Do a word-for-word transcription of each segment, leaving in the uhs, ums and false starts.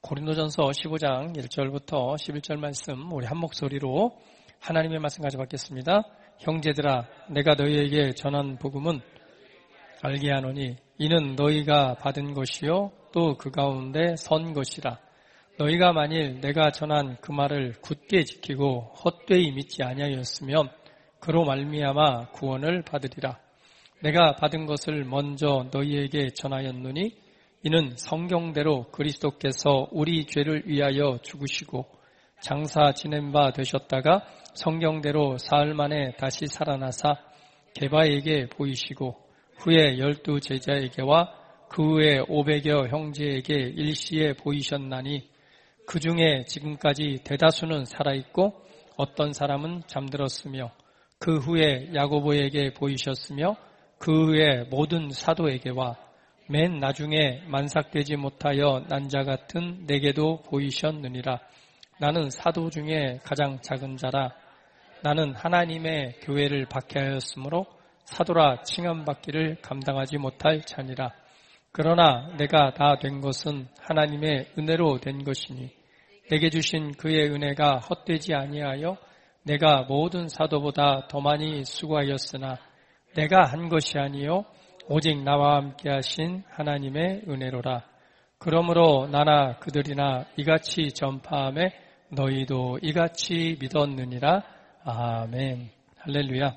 고린도전서 십오 장 일 절부터 십일 절 말씀 우리 한 목소리로 하나님의 말씀 가져받겠습니다. 형제들아, 내가 너희에게 전한 복음은 알게 하노니 이는 너희가 받은 것이요 또 그 가운데 선 것이라. 너희가 만일 내가 전한 그 말을 굳게 지키고 헛되이 믿지 아니하였으면 그로 말미암아 구원을 받으리라. 내가 받은 것을 먼저 너희에게 전하였노니 이는 성경대로 그리스도께서 우리 죄를 위하여 죽으시고 장사 지낸 바 되셨다가 성경대로 사흘 만에 다시 살아나사 게바에게 보이시고 후에 열두 제자에게와 그 후에 오백여 형제에게 일시에 보이셨나니 그 중에 지금까지 대다수는 살아있고 어떤 사람은 잠들었으며 그 후에 야고보에게 보이셨으며 그 후에 모든 사도에게와 맨 나중에 만삭되지 못하여 난 자 같은 내게도 보이셨느니라. 나는 사도 중에 가장 작은 자라. 나는 하나님의 교회를 박해하였으므로 사도라 칭함받기를 감당하지 못할 자니라. 그러나 내가 다 된 것은 하나님의 은혜로 된 것이니 내게 주신 그의 은혜가 헛되지 아니하여 내가 모든 사도보다 더 많이 수고하였으나 내가 한 것이 아니요 오직 나와 함께 하신 하나님의 은혜로라. 그러므로 나나 그들이나 이같이 전파함에 너희도 이같이 믿었느니라. 아멘. 할렐루야.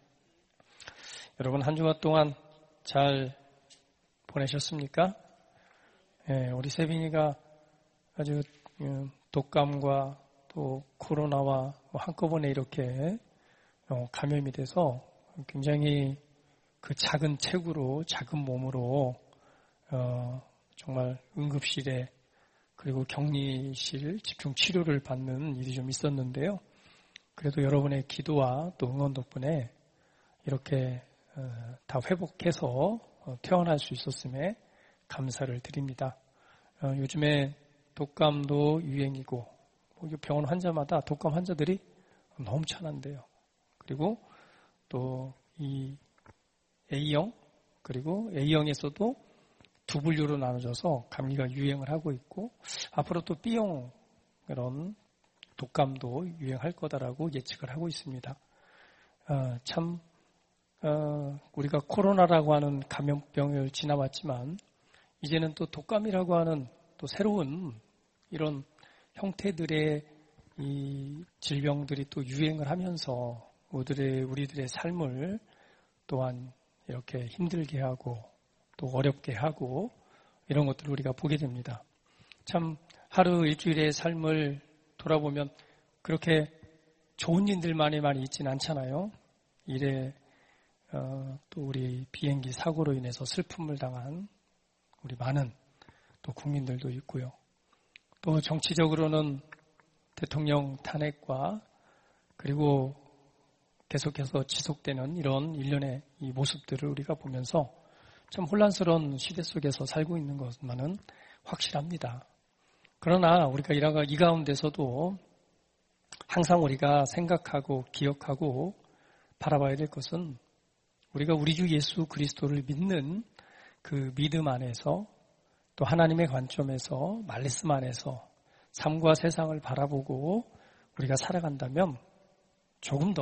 여러분 한 주간 동안 잘 보내셨습니까? 예, 우리 세빈이가 아주 독감과 또 코로나와 한꺼번에 이렇게 감염이 돼서 굉장히 그 작은 체구로 작은 몸으로 어, 정말 응급실에 그리고 격리실 집중 치료를 받는 일이 좀 있었는데요. 그래도 여러분의 기도와 또 응원 덕분에 이렇게 어, 다 회복해서 어, 퇴원할 수 있었음에 감사를 드립니다. 어, 요즘에 독감도 유행이고 병원 환자마다 독감 환자들이 너무 천한데요. 그리고 또 이 A형 그리고 A형에서도 두 분류로 나눠져서 감기가 유행을 하고 있고 앞으로 또 B형 그런 독감도 유행할 거다라고 예측을 하고 있습니다. 어, 참 어, 우리가 코로나라고 하는 감염병을 지나왔지만 이제는 또 독감이라고 하는 또 새로운 이런 형태들의 이 질병들이 또 유행을 하면서 우리들의, 우리들의 삶을 또한 이렇게 힘들게 하고 또 어렵게 하고 이런 것들을 우리가 보게 됩니다. 참 하루 일주일의 삶을 돌아보면 그렇게 좋은 일들만이 많이 있지는 않잖아요. 일에 어, 또 우리 비행기 사고로 인해서 슬픔을 당한 우리 많은 또 국민들도 있고요. 또 정치적으로는 대통령 탄핵과 그리고 계속해서 지속되는 이런 일련의 이 모습들을 우리가 보면서 참 혼란스러운 시대 속에서 살고 있는 것만은 확실합니다. 그러나 우리가 이 가운데서도 항상 우리가 생각하고 기억하고 바라봐야 될 것은 우리가 우리 주 예수 그리스도를 믿는 그 믿음 안에서 또 하나님의 관점에서 말씀 안에서 삶과 세상을 바라보고 우리가 살아간다면 조금 더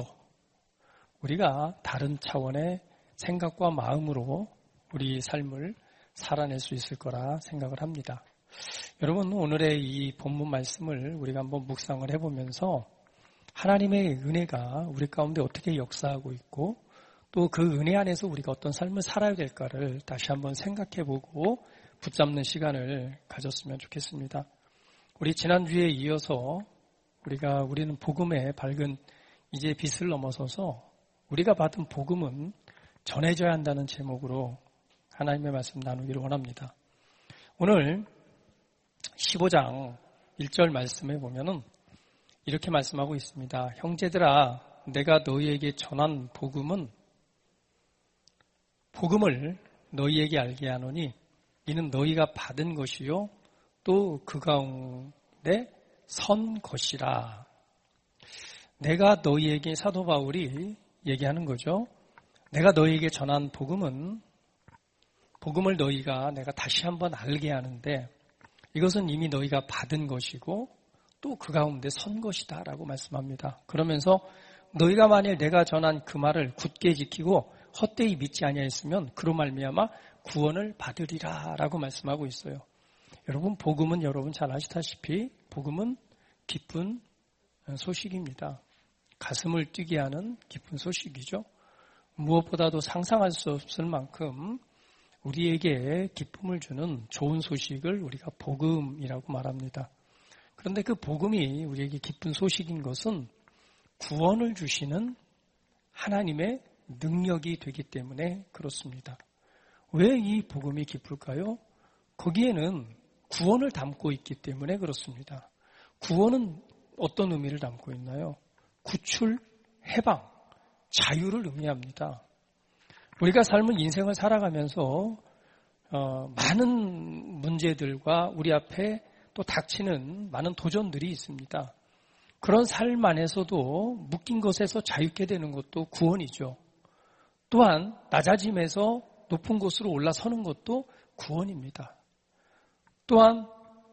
우리가 다른 차원의 생각과 마음으로 우리 삶을 살아낼 수 있을 거라 생각을 합니다. 여러분 오늘의 이 본문 말씀을 우리가 한번 묵상을 해보면서 하나님의 은혜가 우리 가운데 어떻게 역사하고 있고 또 그 은혜 안에서 우리가 어떤 삶을 살아야 될까를 다시 한번 생각해보고 붙잡는 시간을 가졌으면 좋겠습니다. 우리 지난주에 이어서 우리가 우리는 복음의 밝은 이제 빛을 넘어서서 우리가 받은 복음은 전해져야 한다는 제목으로 하나님의 말씀 나누기를 원합니다. 오늘 십오 장 일 절 말씀에 보면은 이렇게 말씀하고 있습니다. 형제들아, 내가 너희에게 전한 복음은 복음을 너희에게 알게 하노니 이는 너희가 받은 것이요 또 그 가운데 선 것이라. 내가 너희에게 사도 바울이 얘기하는 거죠. 내가 너희에게 전한 복음은 복음을 너희가 내가 다시 한번 알게 하는데 이것은 이미 너희가 받은 것이고 또 그 가운데 선 것이다 라고 말씀합니다. 그러면서 너희가 만일 내가 전한 그 말을 굳게 지키고 헛되이 믿지 아니하였으면 그로 말미암아 구원을 받으리라 라고 말씀하고 있어요. 여러분, 복음은 여러분 잘 아시다시피 복음은 기쁜 소식입니다. 가슴을 뛰게 하는 기쁜 소식이죠. 무엇보다도 상상할 수 없을 만큼 우리에게 기쁨을 주는 좋은 소식을 우리가 복음이라고 말합니다. 그런데 그 복음이 우리에게 기쁜 소식인 것은 구원을 주시는 하나님의 능력이 되기 때문에 그렇습니다. 왜 이 복음이 기쁠까요? 거기에는 구원을 담고 있기 때문에 그렇습니다. 구원은 어떤 의미를 담고 있나요? 구출, 해방, 자유를 의미합니다. 우리가 삶은 인생을 살아가면서 어, 많은 문제들과 우리 앞에 또 닥치는 많은 도전들이 있습니다. 그런 삶 안에서도 묶인 것에서 자유케 되는 것도 구원이죠. 또한 낮아짐에서 높은 곳으로 올라서는 것도 구원입니다. 또한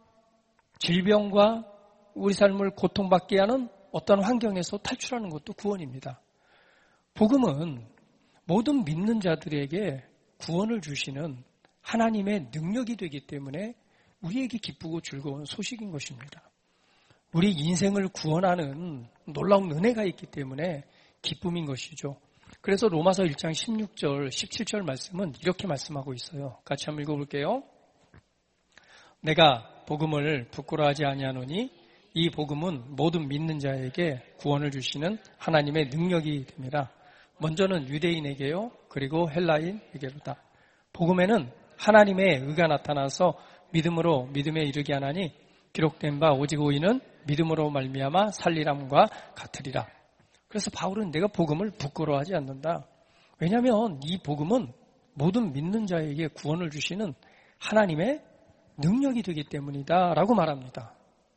질병과 우리 삶을 고통받게 하는 어떤 환경에서 탈출하는 것도 구원입니다. 복음은 모든 믿는 자들에게 구원을 주시는 하나님의 능력이 되기 때문에 우리에게 기쁘고 즐거운 소식인 것입니다. 우리 인생을 구원하는 놀라운 은혜가 있기 때문에 기쁨인 것이죠. 그래서 로마서 일 장 십육 절, 십칠 절 말씀은 이렇게 말씀하고 있어요. 같이 한번 읽어볼게요. 내가 복음을 부끄러워하지 아니하노니 이 복음은 모든 믿는 자에게 구원을 주시는 하나님의 능력이 됩니다. 먼저는 유대인에게요, 그리고 헬라인에게로다. 복음에는 하나님의 의가 나타나서 믿음으로 믿음에 이르게 하나니 기록된 바 오직 의인은 믿음으로 말미암아 살리람과 같으리라. 그래서 바울은 내가 복음을 부끄러워하지 않는다. 왜냐하면 이 복음은 모든 믿는 자에게 구원을 주시는 하나님의 능력이 되기 때문이다 라고 말합니다.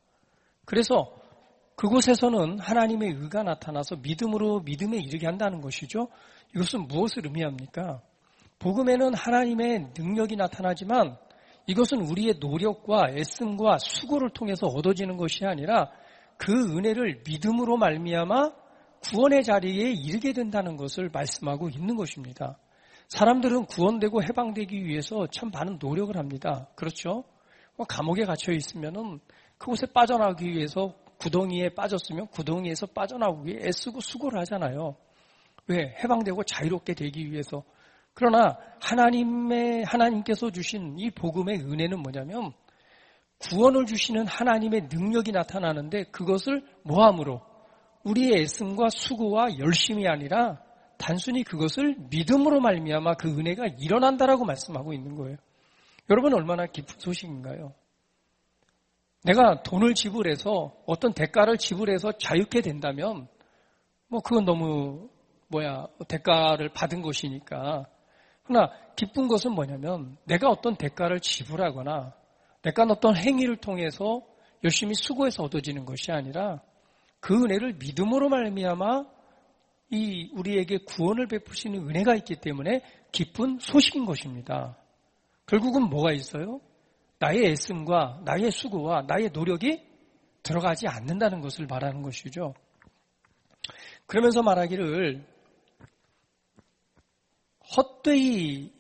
그래서 그곳에서는 하나님의 의가 나타나서 믿음으로 믿음에 이르게 한다는 것이죠. 이것은 무엇을 의미합니까? 복음에는 하나님의 능력이 나타나지만 이것은 우리의 노력과 애씀과 수고를 통해서 얻어지는 것이 아니라 그 은혜를 믿음으로 말미암아 구원의 자리에 이르게 된다는 것을 말씀하고 있는 것입니다. 사람들은 구원되고 해방되기 위해서 참 많은 노력을 합니다. 그렇죠? 감옥에 갇혀 있으면은 그곳에 빠져나오기 위해서 구덩이에 빠졌으면 구덩이에서 빠져나오기 위해 애쓰고 수고를 하잖아요. 왜? 해방되고 자유롭게 되기 위해서. 그러나 하나님의 하나님께서 주신 이 복음의 은혜는 뭐냐면 구원을 주시는 하나님의 능력이 나타나는데 그것을 뭐함으로? 우리의 애씀과 수고와 열심이 아니라 단순히 그것을 믿음으로 말미암아 그 은혜가 일어난다라고 말씀하고 있는 거예요. 여러분 얼마나 기쁜 소식인가요? 내가 돈을 지불해서 어떤 대가를 지불해서 자유케 된다면 뭐 그건 너무 뭐야 대가를 받은 것이니까. 그러나 기쁜 것은 뭐냐면 내가 어떤 대가를 지불하거나 내가 어떤 행위를 통해서 열심히 수고해서 얻어지는 것이 아니라 그 은혜를 믿음으로 말미암아 이 우리에게 구원을 베푸시는 은혜가 있기 때문에 기쁜 소식인 것입니다. 결국은 뭐가 있어요? 나의 애씀과 나의 수고와 나의 노력이 들어가지 않는다는 것을 말하는 것이죠. 그러면서 말하기를 헛되이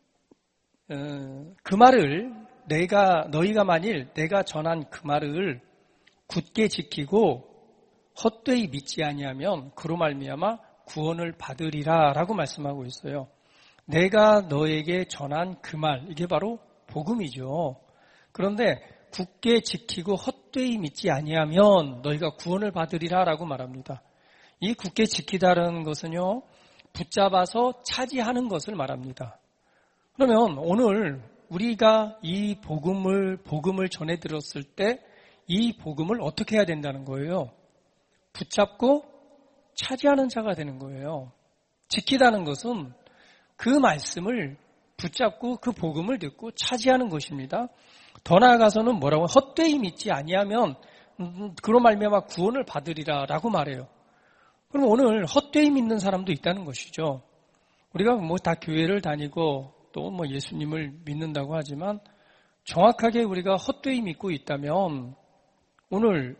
그 말을 내가 너희가 만일 내가 전한 그 말을 굳게 지키고 헛되이 믿지 아니하면 그로 말미암아 구원을 받으리라라고 말씀하고 있어요. 내가 너에게 전한 그 말, 이게 바로 복음이죠. 그런데 굳게 지키고 헛되이 믿지 아니하면 너희가 구원을 받으리라라고 말합니다. 이 굳게 지키다라는 것은요, 붙잡아서 차지하는 것을 말합니다. 그러면 오늘 우리가 이 복음을 복음을 전해 들었을 때 이 복음을 어떻게 해야 된다는 거예요? 붙잡고 차지하는 자가 되는 거예요. 지키다는 것은 그 말씀을 붙잡고 그 복음을 듣고 차지하는 것입니다. 더 나아가서는 뭐라고 헛되이 믿지 아니하면 그로 말미암아 구원을 받으리라라고 말해요. 그럼 오늘 헛되이 믿는 사람도 있다는 것이죠. 우리가 뭐 다 교회를 다니고 또 뭐 예수님을 믿는다고 하지만 정확하게 우리가 헛되이 믿고 있다면 오늘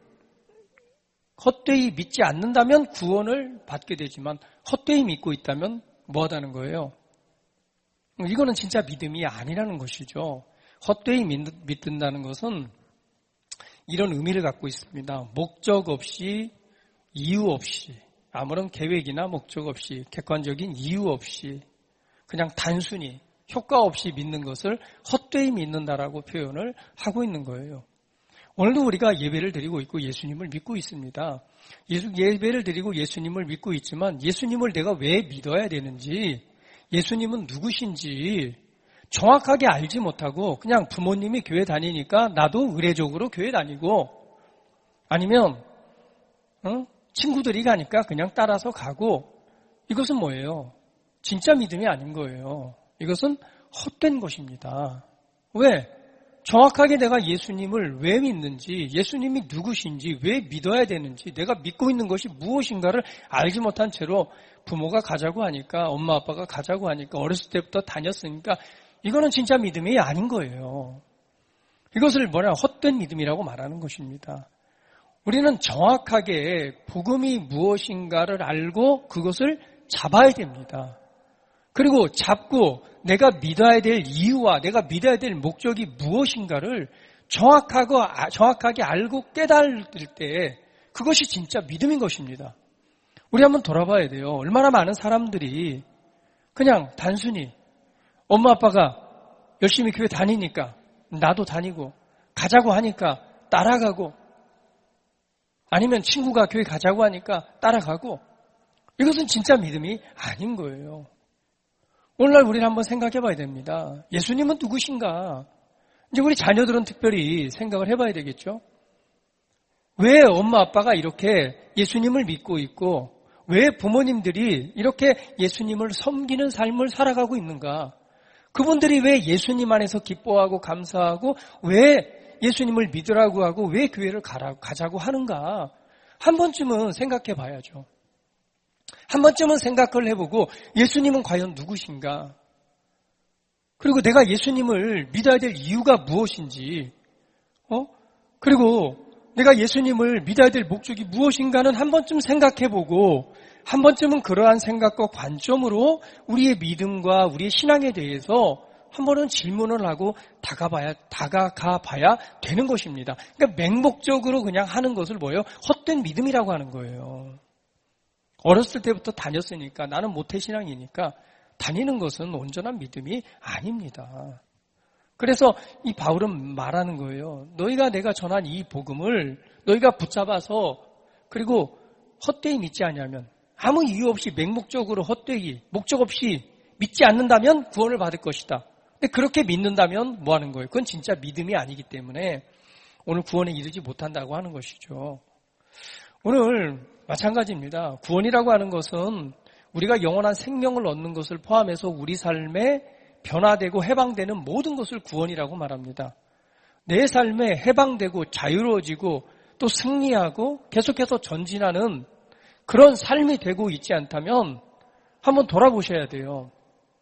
헛되이 믿지 않는다면 구원을 받게 되지만 헛되이 믿고 있다면 뭐하다는 거예요? 이거는 진짜 믿음이 아니라는 것이죠. 헛되이 믿는다는 것은 이런 의미를 갖고 있습니다. 목적 없이, 이유 없이, 아무런 계획이나 목적 없이, 객관적인 이유 없이 그냥 단순히 효과 없이 믿는 것을 헛되이 믿는다라고 표현을 하고 있는 거예요. 오늘도 우리가 예배를 드리고 있고 예수님을 믿고 있습니다. 예수, 예배를 드리고 예수님을 믿고 있지만 예수님을 내가 왜 믿어야 되는지, 예수님은 누구신지 정확하게 알지 못하고 그냥 부모님이 교회 다니니까 나도 의례적으로 교회 다니고 아니면 어? 친구들이 가니까 그냥 따라서 가고, 이것은 뭐예요? 진짜 믿음이 아닌 거예요. 이것은 헛된 것입니다. 왜? 정확하게 내가 예수님을 왜 믿는지, 예수님이 누구신지, 왜 믿어야 되는지, 내가 믿고 있는 것이 무엇인가를 알지 못한 채로 부모가 가자고 하니까, 엄마 아빠가 가자고 하니까, 어렸을 때부터 다녔으니까 이거는 진짜 믿음이 아닌 거예요. 이것을 뭐냐, 헛된 믿음이라고 말하는 것입니다. 우리는 정확하게 복음이 무엇인가를 알고 그것을 잡아야 됩니다. 그리고 잡고 내가 믿어야 될 이유와 내가 믿어야 될 목적이 무엇인가를 정확하고, 정확하게 알고 깨달을 때 그것이 진짜 믿음인 것입니다. 우리 한번 돌아봐야 돼요. 얼마나 많은 사람들이 그냥 단순히 엄마 아빠가 열심히 교회 다니니까 나도 다니고, 가자고 하니까 따라가고, 아니면 친구가 교회 가자고 하니까 따라가고, 이것은 진짜 믿음이 아닌 거예요. 오늘날 우리는 한번 생각해 봐야 됩니다. 예수님은 누구신가? 이제 우리 자녀들은 특별히 생각을 해봐야 되겠죠. 왜 엄마 아빠가 이렇게 예수님을 믿고 있고, 왜 부모님들이 이렇게 예수님을 섬기는 삶을 살아가고 있는가? 그분들이 왜 예수님 안에서 기뻐하고 감사하고, 왜 예수님을 믿으라고 하고, 왜 교회를 가라고, 가자고 하는가? 한 번쯤은 생각해 봐야죠. 한 번쯤은 생각을 해보고 예수님은 과연 누구신가? 그리고 내가 예수님을 믿어야 될 이유가 무엇인지, 어? 그리고 내가 예수님을 믿어야 될 목적이 무엇인가는 한 번쯤 생각해보고, 한 번쯤은 그러한 생각과 관점으로 우리의 믿음과 우리의 신앙에 대해서 한 번은 질문을 하고 다가봐야, 다가가 봐야 되는 것입니다. 그러니까 맹목적으로 그냥 하는 것을 뭐예요? 헛된 믿음이라고 하는 거예요. 어렸을 때부터 다녔으니까, 나는 모태신앙이니까 다니는 것은 온전한 믿음이 아닙니다. 그래서 이 바울은 말하는 거예요. 너희가 내가 전한 이 복음을 너희가 붙잡아서, 그리고 헛되이 믿지 않으면, 아무 이유 없이 맹목적으로 헛되이 목적 없이 믿지 않는다면 구원을 받을 것이다. 근데 그렇게 믿는다면 뭐 하는 거예요? 그건 진짜 믿음이 아니기 때문에 오늘 구원에 이르지 못한다고 하는 것이죠. 오늘 마찬가지입니다. 구원이라고 하는 것은 우리가 영원한 생명을 얻는 것을 포함해서 우리 삶에 변화되고 해방되는 모든 것을 구원이라고 말합니다. 내 삶에 해방되고 자유로워지고 또 승리하고 계속해서 전진하는 그런 삶이 되고 있지 않다면 한번 돌아보셔야 돼요.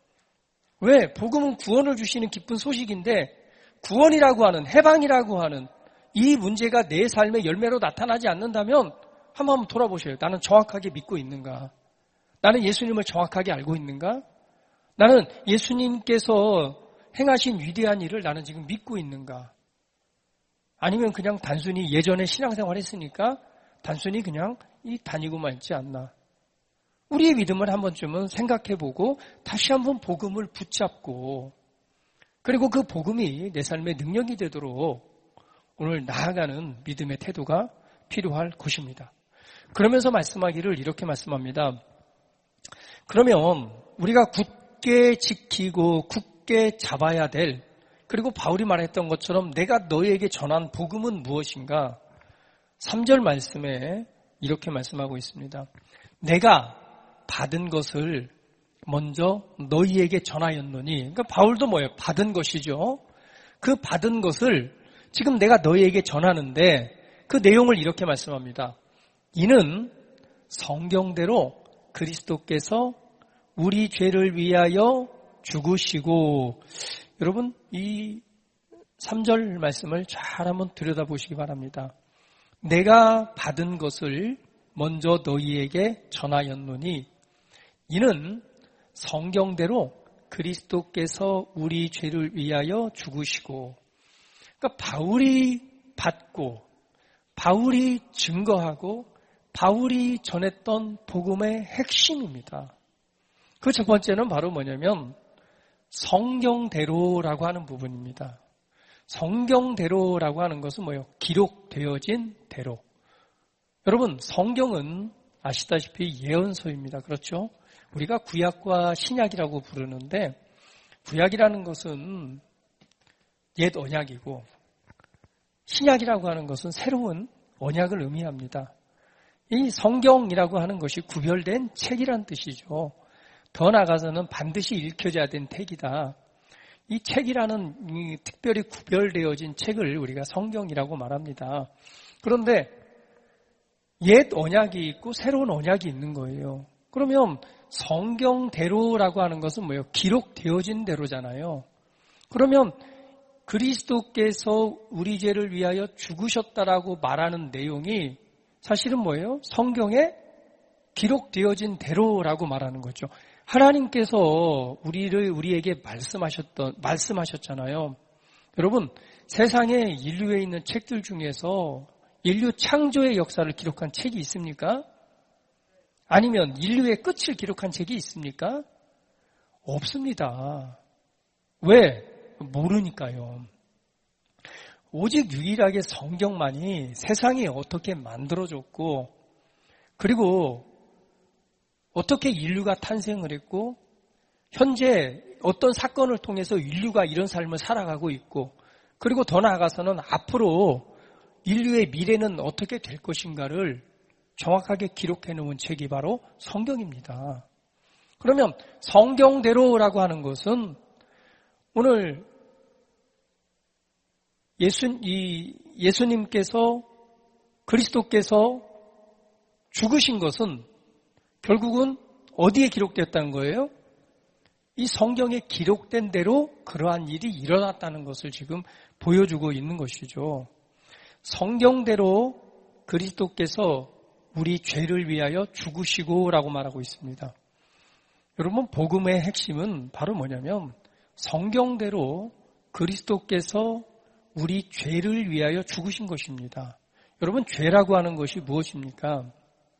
왜? 복음은 구원을 주시는 기쁜 소식인데, 구원이라고 하는, 해방이라고 하는 이 문제가 내 삶의 열매로 나타나지 않는다면 한번 돌아보셔요. 나는 정확하게 믿고 있는가? 나는 예수님을 정확하게 알고 있는가? 나는 예수님께서 행하신 위대한 일을 나는 지금 믿고 있는가? 아니면 그냥 단순히 예전에 신앙생활 했으니까 단순히 그냥 이 다니고만 있지 않나? 우리의 믿음을 한 번쯤은 생각해보고 다시 한번 복음을 붙잡고, 그리고 그 복음이 내 삶의 능력이 되도록 오늘 나아가는 믿음의 태도가 필요할 것입니다. 그러면서 말씀하기를 이렇게 말씀합니다. 그러면 우리가 굳게 지키고 굳게 잡아야 될, 그리고 바울이 말했던 것처럼 내가 너희에게 전한 복음은 무엇인가? 삼 절 말씀에 이렇게 말씀하고 있습니다. 내가 받은 것을 먼저 너희에게 전하였노니, 그러니까 바울도 뭐예요? 받은 것이죠. 그 받은 것을 지금 내가 너희에게 전하는데 그 내용을 이렇게 말씀합니다. 이는 성경대로 그리스도께서 우리 죄를 위하여 죽으시고, 여러분 이 삼 절 말씀을 잘 한번 들여다보시기 바랍니다. 내가 받은 것을 먼저 너희에게 전하였노니 이는 성경대로 그리스도께서 우리 죄를 위하여 죽으시고, 그러니까 바울이 받고 바울이 증거하고 바울이 전했던 복음의 핵심입니다. 그 첫 번째는 바로 뭐냐면 성경대로라고 하는 부분입니다. 성경대로라고 하는 것은 뭐예요? 기록되어진 대로. 여러분, 성경은 아시다시피 예언서입니다. 그렇죠? 우리가 구약과 신약이라고 부르는데, 구약이라는 것은 옛 언약이고 신약이라고 하는 것은 새로운 언약을 의미합니다. 이 성경이라고 하는 것이 구별된 책이란 뜻이죠. 더 나아가서는 반드시 읽혀져야 된 책이다. 이 책이라는 이 특별히 구별되어진 책을 우리가 성경이라고 말합니다. 그런데 옛 언약이 있고 새로운 언약이 있는 거예요. 그러면 성경대로라고 하는 것은 뭐예요? 기록되어진 대로잖아요. 그러면 그리스도께서 우리 죄를 위하여 죽으셨다라고 말하는 내용이 사실은 뭐예요? 성경에 기록되어진 대로라고 말하는 거죠. 하나님께서 우리를 우리에게 말씀하셨던 말씀하셨잖아요. 여러분, 세상에 인류에 있는 책들 중에서 인류 창조의 역사를 기록한 책이 있습니까? 아니면 인류의 끝을 기록한 책이 있습니까? 없습니다. 왜? 모르니까요. 오직 유일하게 성경만이 세상이 어떻게 만들어졌고, 그리고 어떻게 인류가 탄생을 했고, 현재 어떤 사건을 통해서 인류가 이런 삶을 살아가고 있고, 그리고 더 나아가서는 앞으로 인류의 미래는 어떻게 될 것인가를 정확하게 기록해 놓은 책이 바로 성경입니다. 그러면 성경대로라고 하는 것은 오늘 예수, 이 예수님께서 그리스도께서 죽으신 것은 결국은 어디에 기록됐다는 거예요? 이 성경에 기록된 대로 그러한 일이 일어났다는 것을 지금 보여주고 있는 것이죠. 성경대로 그리스도께서 우리 죄를 위하여 죽으시고라고 말하고 있습니다. 여러분, 복음의 핵심은 바로 뭐냐면 성경대로 그리스도께서 우리 죄를 위하여 죽으신 것입니다. 여러분, 죄라고 하는 것이 무엇입니까?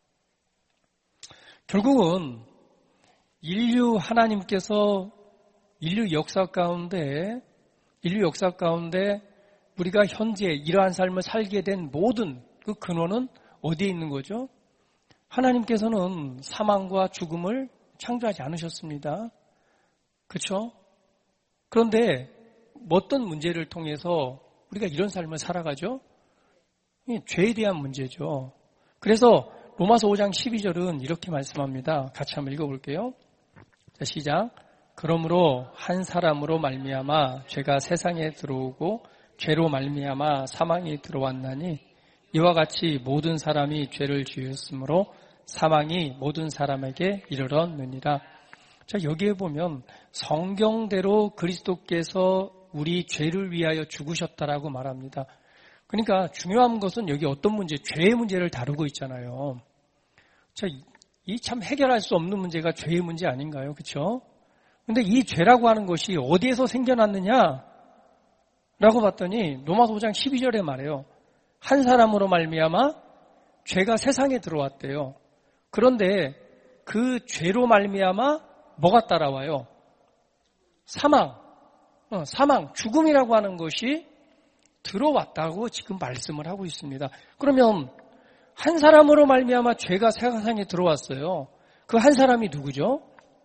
결국은 인류 하나님께서 인류 역사 가운데 인류 역사 가운데 우리가 현재 이러한 삶을 살게 된 모든 그 근원은 어디에 있는 거죠? 하나님께서는 사망과 죽음을 창조하지 않으셨습니다. 그렇죠? 그런데 어떤 문제를 통해서 우리가 이런 삶을 살아가죠? 죄에 대한 문제죠. 그래서 로마서 오 장 십이 절은 이렇게 말씀합니다. 같이 한번 읽어볼게요. 자, 시작. 그러므로 한 사람으로 말미암아 죄가 세상에 들어오고 죄로 말미암아 사망이 들어왔나니 이와 같이 모든 사람이 죄를 지었으므로 사망이 모든 사람에게 이르렀느니라. 자, 여기에 보면 성경대로 그리스도께서 우리 죄를 위하여 죽으셨다라고 말합니다. 그러니까 중요한 것은 여기 어떤 문제, 죄의 문제를 다루고 있잖아요. 자, 이 참 해결할 수 없는 문제가 죄의 문제 아닌가요? 그렇죠? 근데 이 죄라고 하는 것이 어디에서 생겨났느냐? 라고 봤더니 로마서 오 장 십이 절에 말해요. 한 사람으로 말미암아 죄가 세상에 들어왔대요. 그런데 그 죄로 말미암아 뭐가 따라와요? 사망, 어, 사망, 죽음이라고 하는 것이 들어왔다고 지금 말씀을 하고 있습니다. 그러면 한 사람으로 말미암아 죄가 세상에 들어왔어요. 그 한 사람이 누구죠?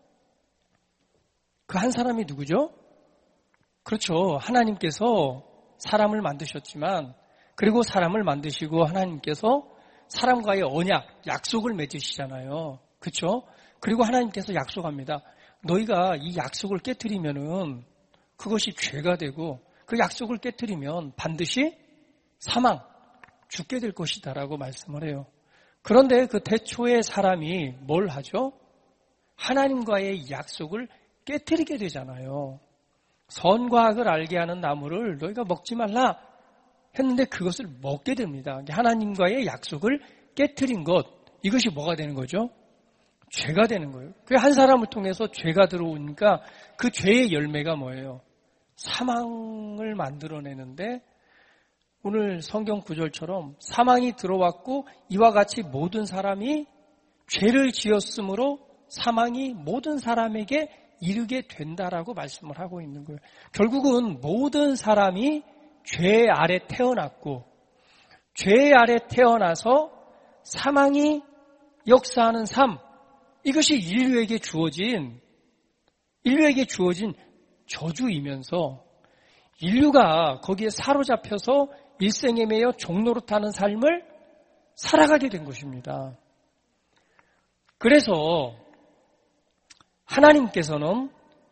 그 한 사람이 누구죠? 그렇죠. 하나님께서 사람을 만드셨지만 그리고 사람을 만드시고 하나님께서 사람과의 언약, 약속을 맺으시잖아요. 그렇죠? 그리고 하나님께서 약속합니다. 너희가 이 약속을 깨트리면은 그것이 죄가 되고 그 약속을 깨트리면 반드시 사망, 죽게 될 것이다라고 말씀을 해요. 그런데 그 태초의 사람이 뭘 하죠? 하나님과의 약속을 깨트리게 되잖아요. 선과 악을 알게 하는 나무를 너희가 먹지 말라 했는데 그것을 먹게 됩니다. 하나님과의 약속을 깨트린 것, 이것이 뭐가 되는 거죠? 죄가 되는 거예요. 그 한 사람을 통해서 죄가 들어오니까 그 죄의 열매가 뭐예요? 사망을 만들어내는데 오늘 성경 구절처럼 사망이 들어왔고 이와 같이 모든 사람이 죄를 지었으므로 사망이 모든 사람에게 이르게 된다라고 말씀을 하고 있는 거예요. 결국은 모든 사람이 죄 아래 태어났고 죄 아래 태어나서 사망이 역사하는 삶, 이것이 인류에게 주어진 인류에게 주어진 저주이면서 인류가 거기에 사로잡혀서 일생에 매여 종노릇하는 삶을 살아가게 된 것입니다. 그래서 하나님께서는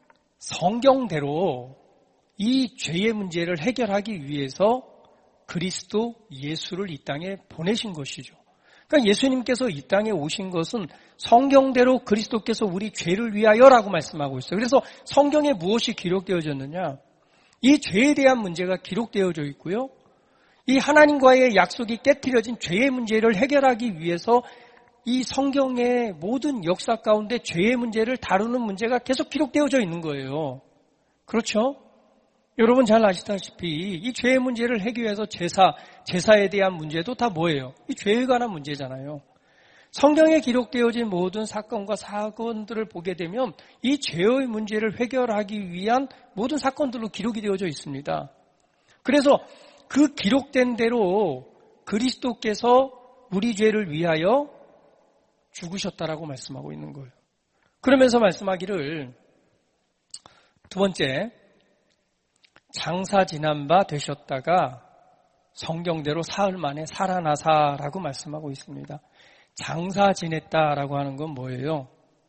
성경대로 이 죄의 문제를 해결하기 위해서 그리스도 예수를 이 땅에 보내신 것이죠. 그러니까 예수님께서 이 땅에 오신 것은 성경대로 그리스도께서 우리 죄를 위하여라고 말씀하고 있어요. 그래서 성경에 무엇이 기록되어졌느냐? 이 죄에 대한 문제가 기록되어져 있고요. 이 하나님과의 약속이 깨트려진 죄의 문제를 해결하기 위해서 이 성경의 모든 역사 가운데 죄의 문제를 다루는 문제가 계속 기록되어져 있는 거예요. 그렇죠? 여러분 잘 아시다시피 이 죄의 문제를 해결해서 제사, 제사에 대한 문제도 다 뭐예요? 이 죄에 관한 문제잖아요. 성경에 기록되어진 모든 사건과 사건들을 보게 되면 이 죄의 문제를 해결하기 위한 모든 사건들로 기록이 되어져 있습니다. 그래서 그 기록된 대로 그리스도께서 우리 죄를 위하여 죽으셨다라고 말씀하고 있는 거예요. 그러면서 말씀하기를 두 번째, 장사 지난 바 되셨다가 성경대로 사흘 만에 살아나사라고 말씀하고 있습니다. 장사 지냈다라고 하는 건 뭐예요?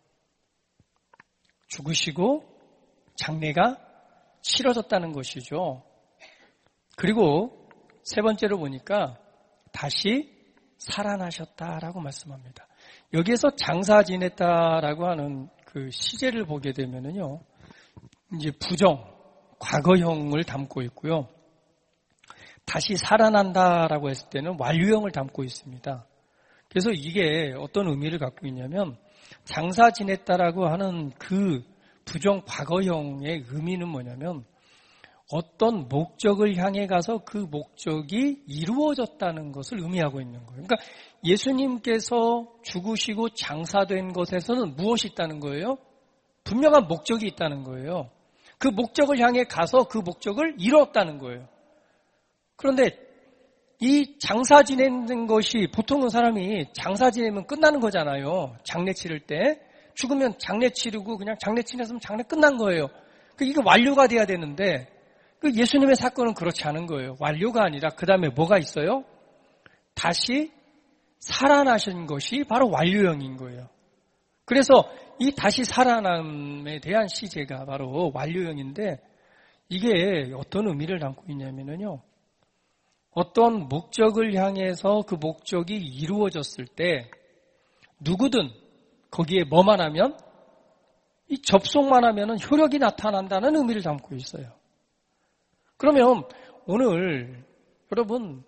죽으시고 장례가 치러졌다는 것이죠. 그리고 세 번째로 보니까 다시 살아나셨다라고 말씀합니다. 여기에서 장사 지냈다라고 하는 그 시제를 보게 되면은요, 이제 부정, 과거형을 담고 있고요. 다시 살아난다라고 했을 때는 완료형을 담고 있습니다. 그래서 이게 어떤 의미를 갖고 있냐면 장사 지냈다라고 하는 그 부정 과거형의 의미는 뭐냐면 어떤 목적을 향해 가서 그 목적이 이루어졌다는 것을 의미하고 있는 거예요. 그러니까 예수님께서 죽으시고 장사된 것에서는 무엇이 있다는 거예요? 분명한 목적이 있다는 거예요. 그 목적을 향해 가서 그 목적을 이루었다는 거예요. 그런데 이 장사 지내는 것이 보통은 사람이 장사 지내면 끝나는 거잖아요. 장례 치를 때. 죽으면 장례 치르고 그냥 장례 치렀으면 장례 끝난 거예요. 이게 완료가 돼야 되는데 그 예수님의 사건은 그렇지 않은 거예요. 완료가 아니라 그 다음에 뭐가 있어요? 다시 살아나신 것이 바로 완료형인 거예요. 그래서 이 다시 살아남에 대한 시제가 바로 완료형인데 이게 어떤 의미를 담고 있냐면요. 어떤 목적을 향해서 그 목적이 이루어졌을 때 누구든 거기에 뭐만 하면 이 접속만 하면 효력이 나타난다는 의미를 담고 있어요. 그러면 오늘 여러분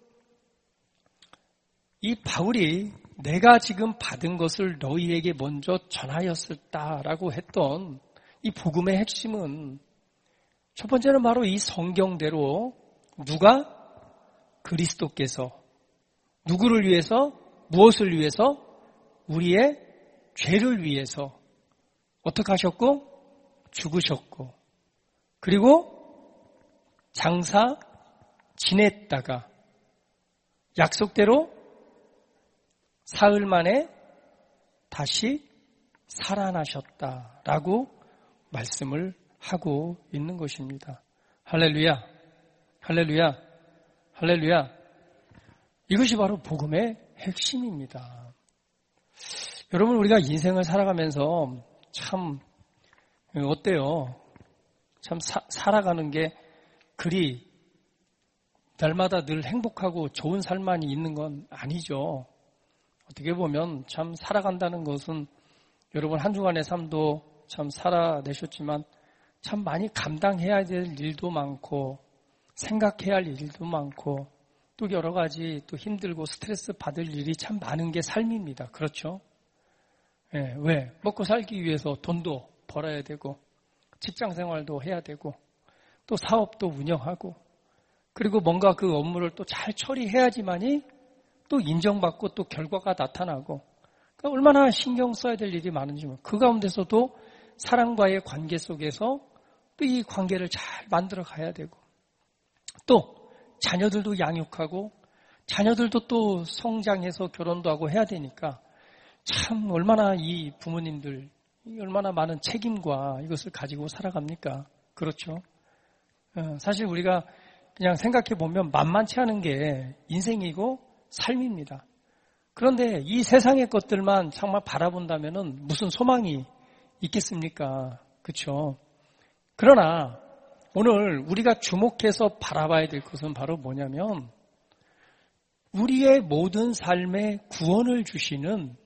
이 바울이 내가 지금 받은 것을 너희에게 먼저 전하였었다라고 했던 이 복음의 핵심은 첫 번째는 바로 이 성경대로 누가? 그리스도께서 누구를 위해서? 무엇을 위해서? 우리의 죄를 위해서 어떻게 하셨고? 죽으셨고 그리고 장사 지냈다가 약속대로 사흘 만에 다시 살아나셨다라고 말씀을 하고 있는 것입니다. 할렐루야, 할렐루야, 할렐루야. 이것이 바로 복음의 핵심입니다. 여러분 우리가 인생을 살아가면서 참 어때요? 참 사, 살아가는 게 그리 날마다 늘 행복하고 좋은 삶만이 있는 건 아니죠. 어떻게 보면 참 살아간다는 것은 여러분 한 주간의 삶도 참 살아내셨지만 참 많이 감당해야 될 일도 많고 생각해야 할 일도 많고 또 여러 가지 또 힘들고 스트레스 받을 일이 참 많은 게 삶입니다. 그렇죠? 예, 왜? 먹고 살기 위해서 돈도 벌어야 되고 직장 생활도 해야 되고 또 사업도 운영하고 그리고 뭔가 그 업무를 또 잘 처리해야지만이 또 인정받고 또 결과가 나타나고 그러니까 얼마나 신경 써야 될 일이 많은지 그 가운데서도 사람과의 관계 속에서 또 이 관계를 잘 만들어 가야 되고 또 자녀들도 양육하고 자녀들도 또 성장해서 결혼도 하고 해야 되니까 참 얼마나 이 부모님들 얼마나 많은 책임과 이것을 가지고 살아갑니까? 그렇죠? 사실 우리가 그냥 생각해 보면 만만치 않은 게 인생이고 삶입니다. 그런데 이 세상의 것들만 정말 바라본다면은 무슨 소망이 있겠습니까? 그렇죠? 그러나 오늘 우리가 주목해서 바라봐야 될 것은 바로 뭐냐면 우리의 모든 삶에 구원을 주시는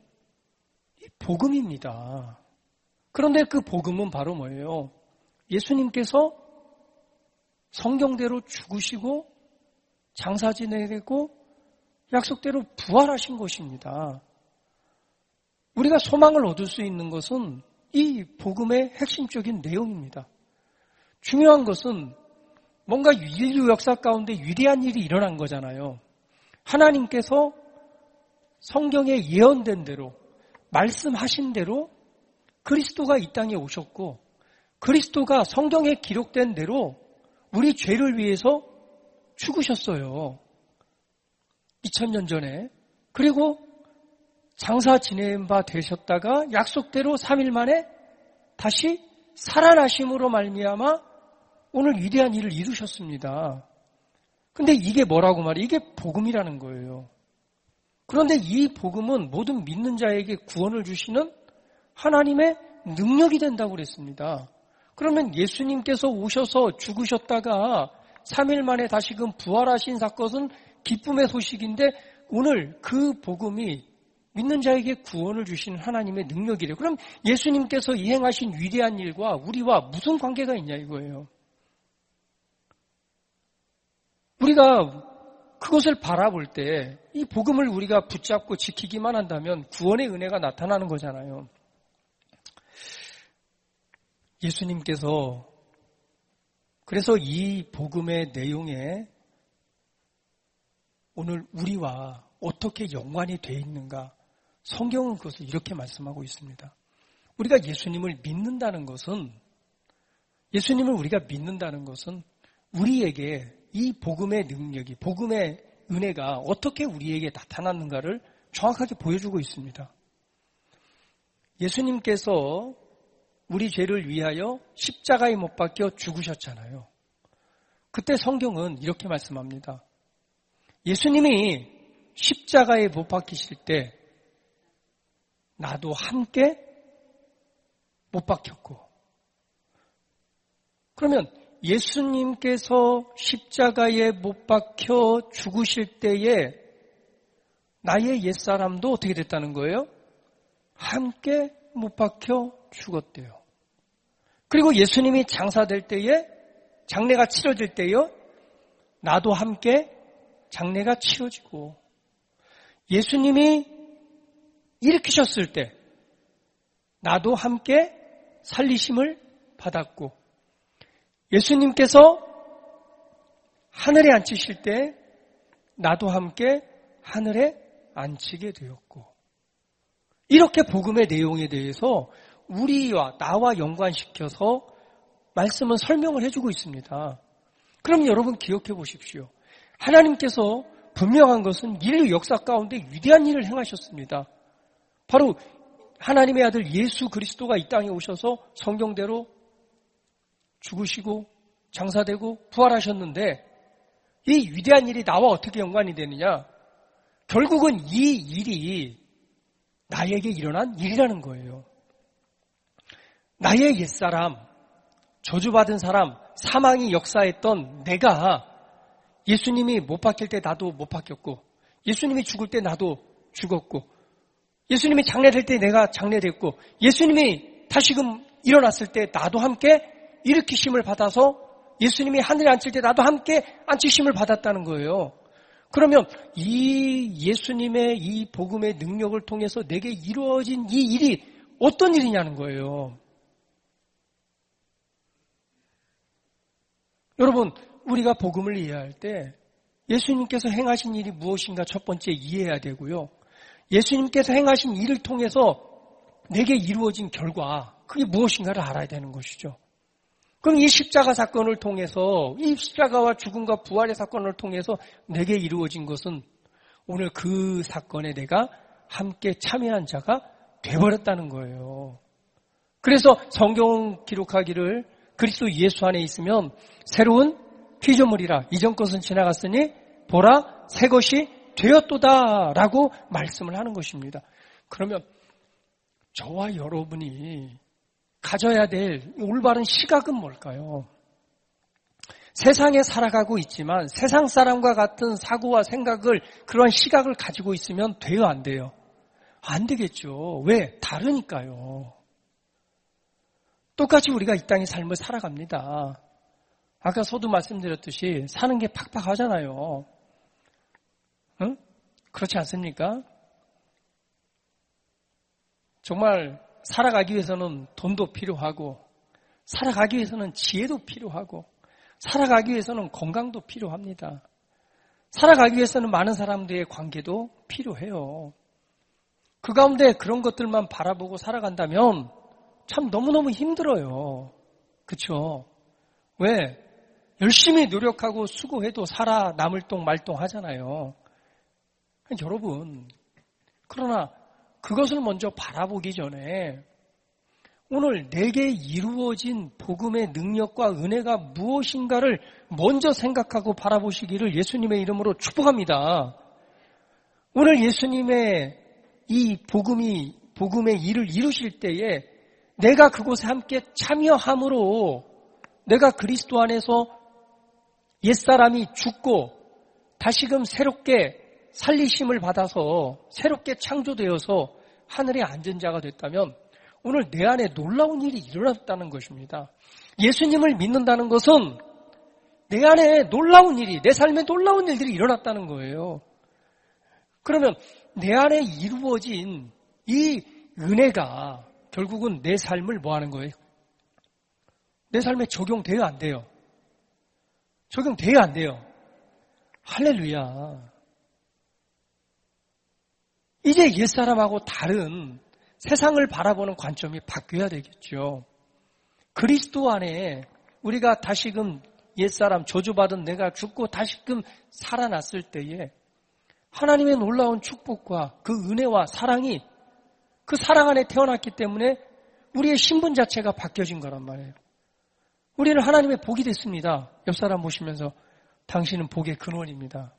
복음입니다. 그런데 그 복음은 바로 뭐예요? 예수님께서 성경대로 죽으시고 장사 지내고 약속대로 부활하신 것입니다. 우리가 소망을 얻을 수 있는 것은 이 복음의 핵심적인 내용입니다. 중요한 것은 뭔가 인류 역사 가운데 위대한 일이 일어난 거잖아요. 하나님께서 성경에 예언된 대로 말씀하신 대로 그리스도가 이 땅에 오셨고 그리스도가 성경에 기록된 대로 우리 죄를 위해서 죽으셨어요. 이천 년 전에. 그리고 장사 지낸 바 되셨다가 약속대로 삼 일 만에 다시 살아나심으로 말미암아 오늘 위대한 일을 이루셨습니다. 근데 이게 뭐라고 말이에요? 이게 복음이라는 거예요. 그런데 이 복음은 모든 믿는 자에게 구원을 주시는 하나님의 능력이 된다고 그랬습니다. 그러면 예수님께서 오셔서 죽으셨다가 삼 일 만에 다시금 부활하신 사건은 기쁨의 소식인데 오늘 그 복음이 믿는 자에게 구원을 주시는 하나님의 능력이래요. 그럼 예수님께서 이행하신 위대한 일과 우리와 무슨 관계가 있냐 이거예요. 우리가 그것을 바라볼 때 이 복음을 우리가 붙잡고 지키기만 한다면 구원의 은혜가 나타나는 거잖아요. 예수님께서 그래서 이 복음의 내용에 오늘 우리와 어떻게 연관이 되어 있는가 성경은 그것을 이렇게 말씀하고 있습니다. 우리가 예수님을 믿는다는 것은 예수님을 우리가 믿는다는 것은 우리에게 이 복음의 능력이 복음의 은혜가 어떻게 우리에게 나타났는가를 정확하게 보여주고 있습니다. 예수님께서 우리 죄를 위하여 십자가에 못 박혀 죽으셨잖아요. 그때 성경은 이렇게 말씀합니다. 예수님이 십자가에 못 박히실 때 나도 함께 못 박혔고 그러면 예수님께서 십자가에 못 박혀 죽으실 때에 나의 옛사람도 어떻게 됐다는 거예요? 함께 못 박혀 죽었대요. 그리고 예수님이 장사될 때에 장례가 치러질 때요 나도 함께 장례가 치러지고 예수님이 일으키셨을 때 나도 함께 살리심을 받았고 예수님께서 하늘에 앉히실 때 나도 함께 하늘에 앉히게 되었고 이렇게 복음의 내용에 대해서 우리와 나와 연관시켜서 말씀은 설명을 해주고 있습니다. 그럼 여러분 기억해 보십시오. 하나님께서 분명한 것은 인류 역사 가운데 위대한 일을 행하셨습니다. 바로 하나님의 아들 예수 그리스도가 이 땅에 오셔서 성경대로 죽으시고 장사되고 부활하셨는데 이 위대한 일이 나와 어떻게 연관이 되느냐? 결국은 이 일이 나에게 일어난 일이라는 거예요. 나의 옛사람, 저주받은 사람, 사망이 역사했던 내가 예수님이 못 박힐 때 나도 못 박혔고 예수님이 죽을 때 나도 죽었고 예수님이 장례될 때 내가 장례됐고 예수님이 다시금 일어났을 때 나도 함께 일으키심을 받아서 예수님이 하늘에 앉힐 때 나도 함께 앉히심을 받았다는 거예요. 그러면 이 예수님의 이 복음의 능력을 통해서 내게 이루어진 이 일이 어떤 일이냐는 거예요. 여러분, 우리가 복음을 이해할 때 예수님께서 행하신 일이 무엇인가 첫 번째 이해해야 되고요. 예수님께서 행하신 일을 통해서 내게 이루어진 결과, 그게 무엇인가를 알아야 되는 것이죠. 그럼 이 십자가 사건을 통해서, 이 십자가와 죽음과 부활의 사건을 통해서 내게 이루어진 것은 오늘 그 사건에 내가 함께 참여한 자가 돼버렸다는 거예요. 그래서 성경 기록하기를 그리스도 예수 안에 있으면 새로운 피조물이라 이전 것은 지나갔으니 보라 새 것이 되었도다라고 말씀을 하는 것입니다. 그러면 저와 여러분이 가져야 될 올바른 시각은 뭘까요? 세상에 살아가고 있지만 세상 사람과 같은 사고와 생각을, 그러한 시각을 가지고 있으면 돼요, 안 돼요? 안 되겠죠. 왜? 다르니까요. 똑같이 우리가 이 땅의 삶을 살아갑니다. 아까 서두 말씀드렸듯이 사는 게 팍팍하잖아요. 응? 그렇지 않습니까? 정말 살아가기 위해서는 돈도 필요하고, 살아가기 위해서는 지혜도 필요하고, 살아가기 위해서는 건강도 필요합니다. 살아가기 위해서는 많은 사람들의 관계도 필요해요. 그 가운데 그런 것들만 바라보고 살아간다면 참 너무너무 힘들어요. 그렇죠? 왜? 열심히 노력하고 수고해도 살아남을 똥 말똥 하잖아요. 여러분, 그러나 그것을 먼저 바라보기 전에 오늘 내게 이루어진 복음의 능력과 은혜가 무엇인가를 먼저 생각하고 바라보시기를 예수님의 이름으로 축복합니다. 오늘 예수님의 이 복음이, 복음의 일을 이루실 때에 내가 그곳에 함께 참여함으로 내가 그리스도 안에서 옛사람이 죽고 다시금 새롭게 살리심을 받아서 새롭게 창조되어서 하늘에 앉은 자가 됐다면 오늘 내 안에 놀라운 일이 일어났다는 것입니다. 예수님을 믿는다는 것은 내 안에 놀라운 일이, 내 삶에 놀라운 일들이 일어났다는 거예요. 그러면 내 안에 이루어진 이 은혜가 결국은 내 삶을 뭐 하는 거예요? 내 삶에 적용돼요, 안 돼요? 적용돼요, 안 돼요? 할렐루야. 이제 옛사람하고 다른 세상을 바라보는 관점이 바뀌어야 되겠죠. 그리스도 안에 우리가 다시금 옛사람 저주받은 내가 죽고 다시금 살아났을 때에 하나님의 놀라운 축복과 그 은혜와 사랑이 그 사랑 안에 태어났기 때문에 우리의 신분 자체가 바뀌어진 거란 말이에요. 우리는 하나님의 복이 됐습니다. 옆 사람 보시면서 당신은 복의 근원입니다.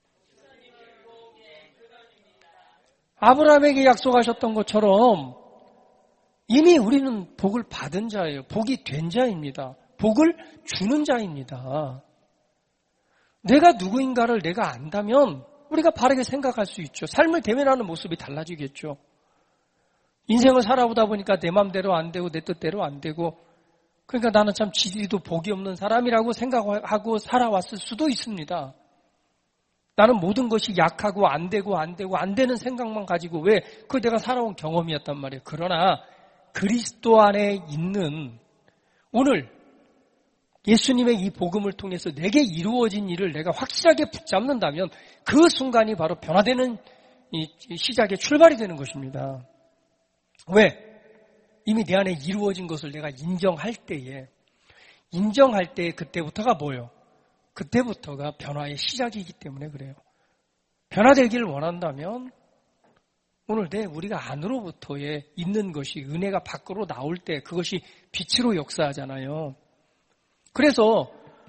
아브라함에게 약속하셨던 것처럼 이미 우리는 복을 받은 자예요. 복이 된 자입니다. 복을 주는 자입니다. 내가 누구인가를 내가 안다면 우리가 바르게 생각할 수 있죠. 삶을 대면하는 모습이 달라지겠죠. 인생을 살아보다 보니까 내 맘대로 안 되고 내 뜻대로 안 되고, 그러니까 나는 참 지리도 복이 없는 사람이라고 생각하고 살아왔을 수도 있습니다. 나는 모든 것이 약하고 안 되고 안 되고 안 되는 생각만 가지고, 왜? 그거 내가 살아온 경험이었단 말이에요. 그러나 그리스도 안에 있는 오늘 예수님의 이 복음을 통해서 내게 이루어진 일을 내가 확실하게 붙잡는다면 그 순간이 바로 변화되는 이 시작의 출발이 되는 것입니다. 왜? 이미 내 안에 이루어진 것을 내가 인정할 때에, 인정할 때에 그때부터가 뭐예요? 그때부터가 변화의 시작이기 때문에 그래요. 변화되기를 원한다면 오늘 내 우리가 안으로부터의 있는 것이 은혜가 밖으로 나올 때 그것이 빛으로 역사하잖아요. 그래서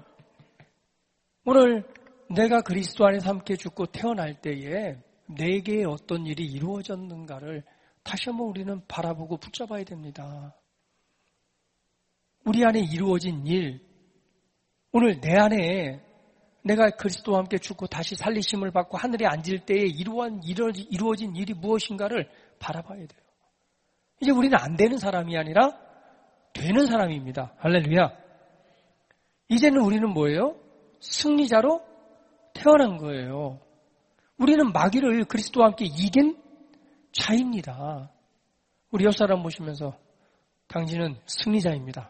오늘 내가 그리스도 안에서 함께 죽고 태어날 때에 내게 어떤 일이 이루어졌는가를 다시 한번 우리는 바라보고 붙잡아야 됩니다. 우리 안에 이루어진 일, 오늘 내 안에 내가 그리스도와 함께 죽고 다시 살리심을 받고 하늘에 앉을 때에 이루어진, 이루어진 일이 무엇인가를 바라봐야 돼요. 이제 우리는 안 되는 사람이 아니라 되는 사람입니다. 할렐루야. 이제는 우리는 뭐예요? 승리자로 태어난 거예요. 우리는 마귀를 그리스도와 함께 이긴 자입니다. 우리 옆 사람 보시면서 당신은 승리자입니다.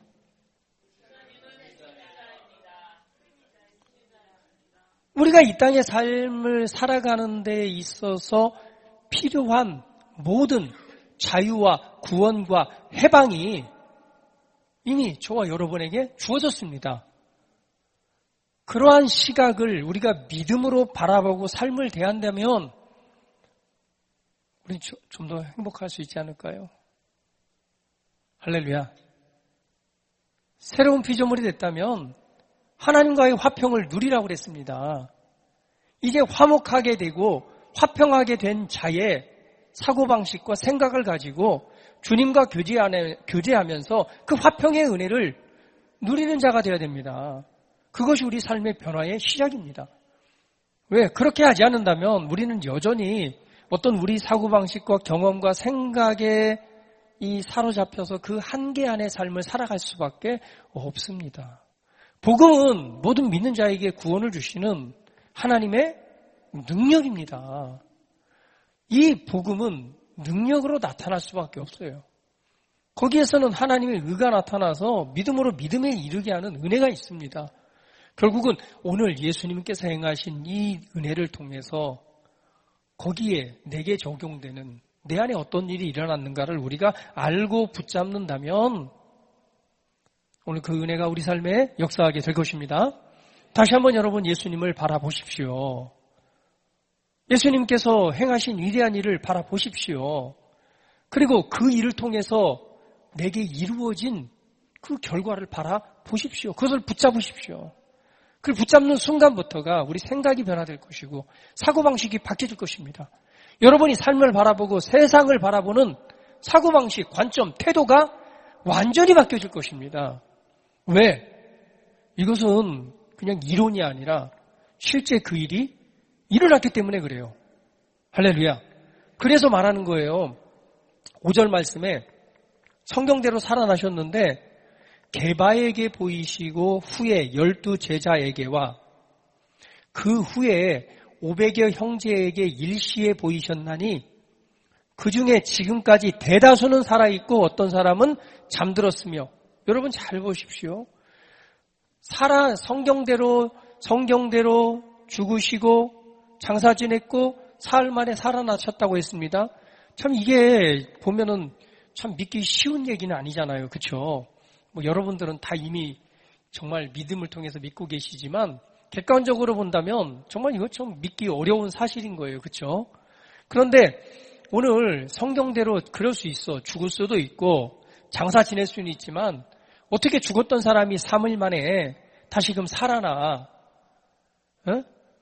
우리가 이 땅의 삶을 살아가는 데 있어서 필요한 모든 자유와 구원과 해방이 이미 저와 여러분에게 주어졌습니다. 그러한 시각을 우리가 믿음으로 바라보고 삶을 대한다면 우리는 좀 더 행복할 수 있지 않을까요? 할렐루야. 새로운 피조물이 됐다면 하나님과의 화평을 누리라고 그랬습니다. 이제 화목하게 되고 화평하게 된 자의 사고방식과 생각을 가지고 주님과 교제하면서 그 화평의 은혜를 누리는 자가 되어야 됩니다. 그것이 우리 삶의 변화의 시작입니다. 왜? 그렇게 하지 않는다면 우리는 여전히 어떤 우리 사고방식과 경험과 생각에 이 사로잡혀서 그 한계 안의 삶을 살아갈 수밖에 없습니다. 복음은 모든 믿는 자에게 구원을 주시는 하나님의 능력입니다. 이 복음은 능력으로 나타날 수밖에 없어요. 거기에서는 하나님의 의가 나타나서 믿음으로 믿음에 이르게 하는 은혜가 있습니다. 결국은 오늘 예수님께서 행하신 이 은혜를 통해서 거기에 내게 적용되는 내 안에 어떤 일이 일어났는가를 우리가 알고 붙잡는다면 오늘 그 은혜가 우리 삶에 역사하게 될 것입니다. 다시 한번 여러분 예수님을 바라보십시오. 예수님께서 행하신 위대한 일을 바라보십시오. 그리고 그 일을 통해서 내게 이루어진 그 결과를 바라보십시오. 그것을 붙잡으십시오. 그걸 붙잡는 순간부터가 우리 생각이 변화될 것이고 사고방식이 바뀌어질 것입니다. 여러분이 삶을 바라보고 세상을 바라보는 사고방식, 관점, 태도가 완전히 바뀌어질 것입니다. 왜? 이것은 그냥 이론이 아니라 실제 그 일이 일어났기 때문에 그래요. 할렐루야. 그래서 말하는 거예요. 오 절 말씀에 성경대로 살아나셨는데 게바에게 보이시고 후에 열두 제자에게와 그 후에 오백여 형제에게 일시에 보이셨나니 그 중에 지금까지 대다수는 살아있고 어떤 사람은 잠들었으며 여러분 잘 보십시오. 살아 성경대로 성경대로 죽으시고 장사 지냈고 사흘 만에 살아나셨다고 했습니다. 참 이게 보면은 참 믿기 쉬운 얘기는 아니잖아요. 그렇죠? 뭐 여러분들은 다 이미 정말 믿음을 통해서 믿고 계시지만 객관적으로 본다면 정말 이거 좀 믿기 어려운 사실인 거예요. 그렇죠? 그런데 오늘 성경대로 그럴 수 있어. 죽을 수도 있고 장사 지낼 수는 있지만 어떻게 죽었던 사람이 삼 일 만에 다시금 살아나? 어?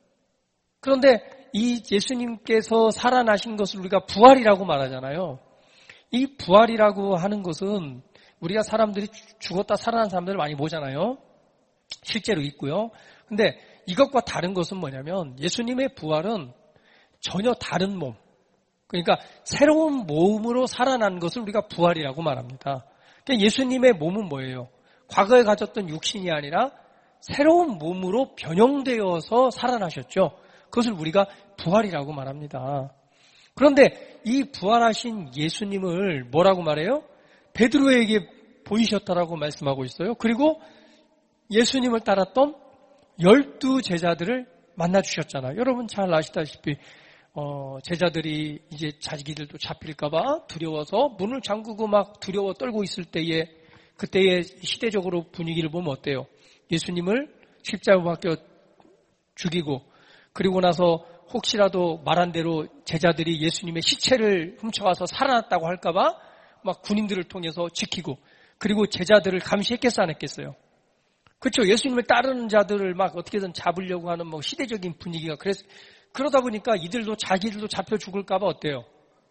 그런데 이 예수님께서 살아나신 것을 우리가 부활이라고 말하잖아요. 이 부활이라고 하는 것은 우리가 사람들이 죽었다 살아난 사람들을 많이 보잖아요. 실제로 있고요. 근데 이것과 다른 것은 뭐냐면 예수님의 부활은 전혀 다른 몸, 그러니까 새로운 몸으로 살아난 것을 우리가 부활이라고 말합니다. 그러니까 예수님의 몸은 뭐예요? 과거에 가졌던 육신이 아니라 새로운 몸으로 변형되어서 살아나셨죠. 그것을 우리가 부활이라고 말합니다. 그런데 이 부활하신 예수님을 뭐라고 말해요? 베드로에게 보이셨다라고 말씀하고 있어요. 그리고 예수님을 따랐던 열두 제자들을 만나주셨잖아요. 여러분 잘 아시다시피 어, 제자들이 이제 자기들도 잡힐까봐 두려워서 문을 잠그고 막 두려워 떨고 있을 때에 그때의 시대적으로 분위기를 보면 어때요? 예수님을 십자가에 박혀 죽이고 그리고 나서 혹시라도 말한 대로 제자들이 예수님의 시체를 훔쳐와서 살아났다고 할까봐 막 군인들을 통해서 지키고 그리고 제자들을 감시했겠어 안 했겠어요? 그렇죠. 예수님을 따르는 자들을 막 어떻게든 잡으려고 하는 뭐 시대적인 분위기가 그래서 그러다 보니까 이들도 자기들도 잡혀 죽을까봐 어때요?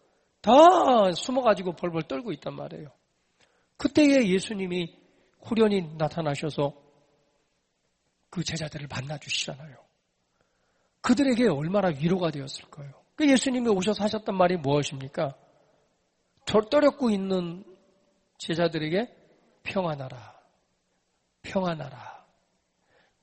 다 숨어가지고 벌벌 떨고 있단 말이에요. 그때에 예수님이 후련히 나타나셔서 그 제자들을 만나주시잖아요. 그들에게 얼마나 위로가 되었을까요? 그 예수님이 오셔서 하셨단 말이 무엇입니까? 떨었고 있는 제자들에게 평안하라, 평안하라.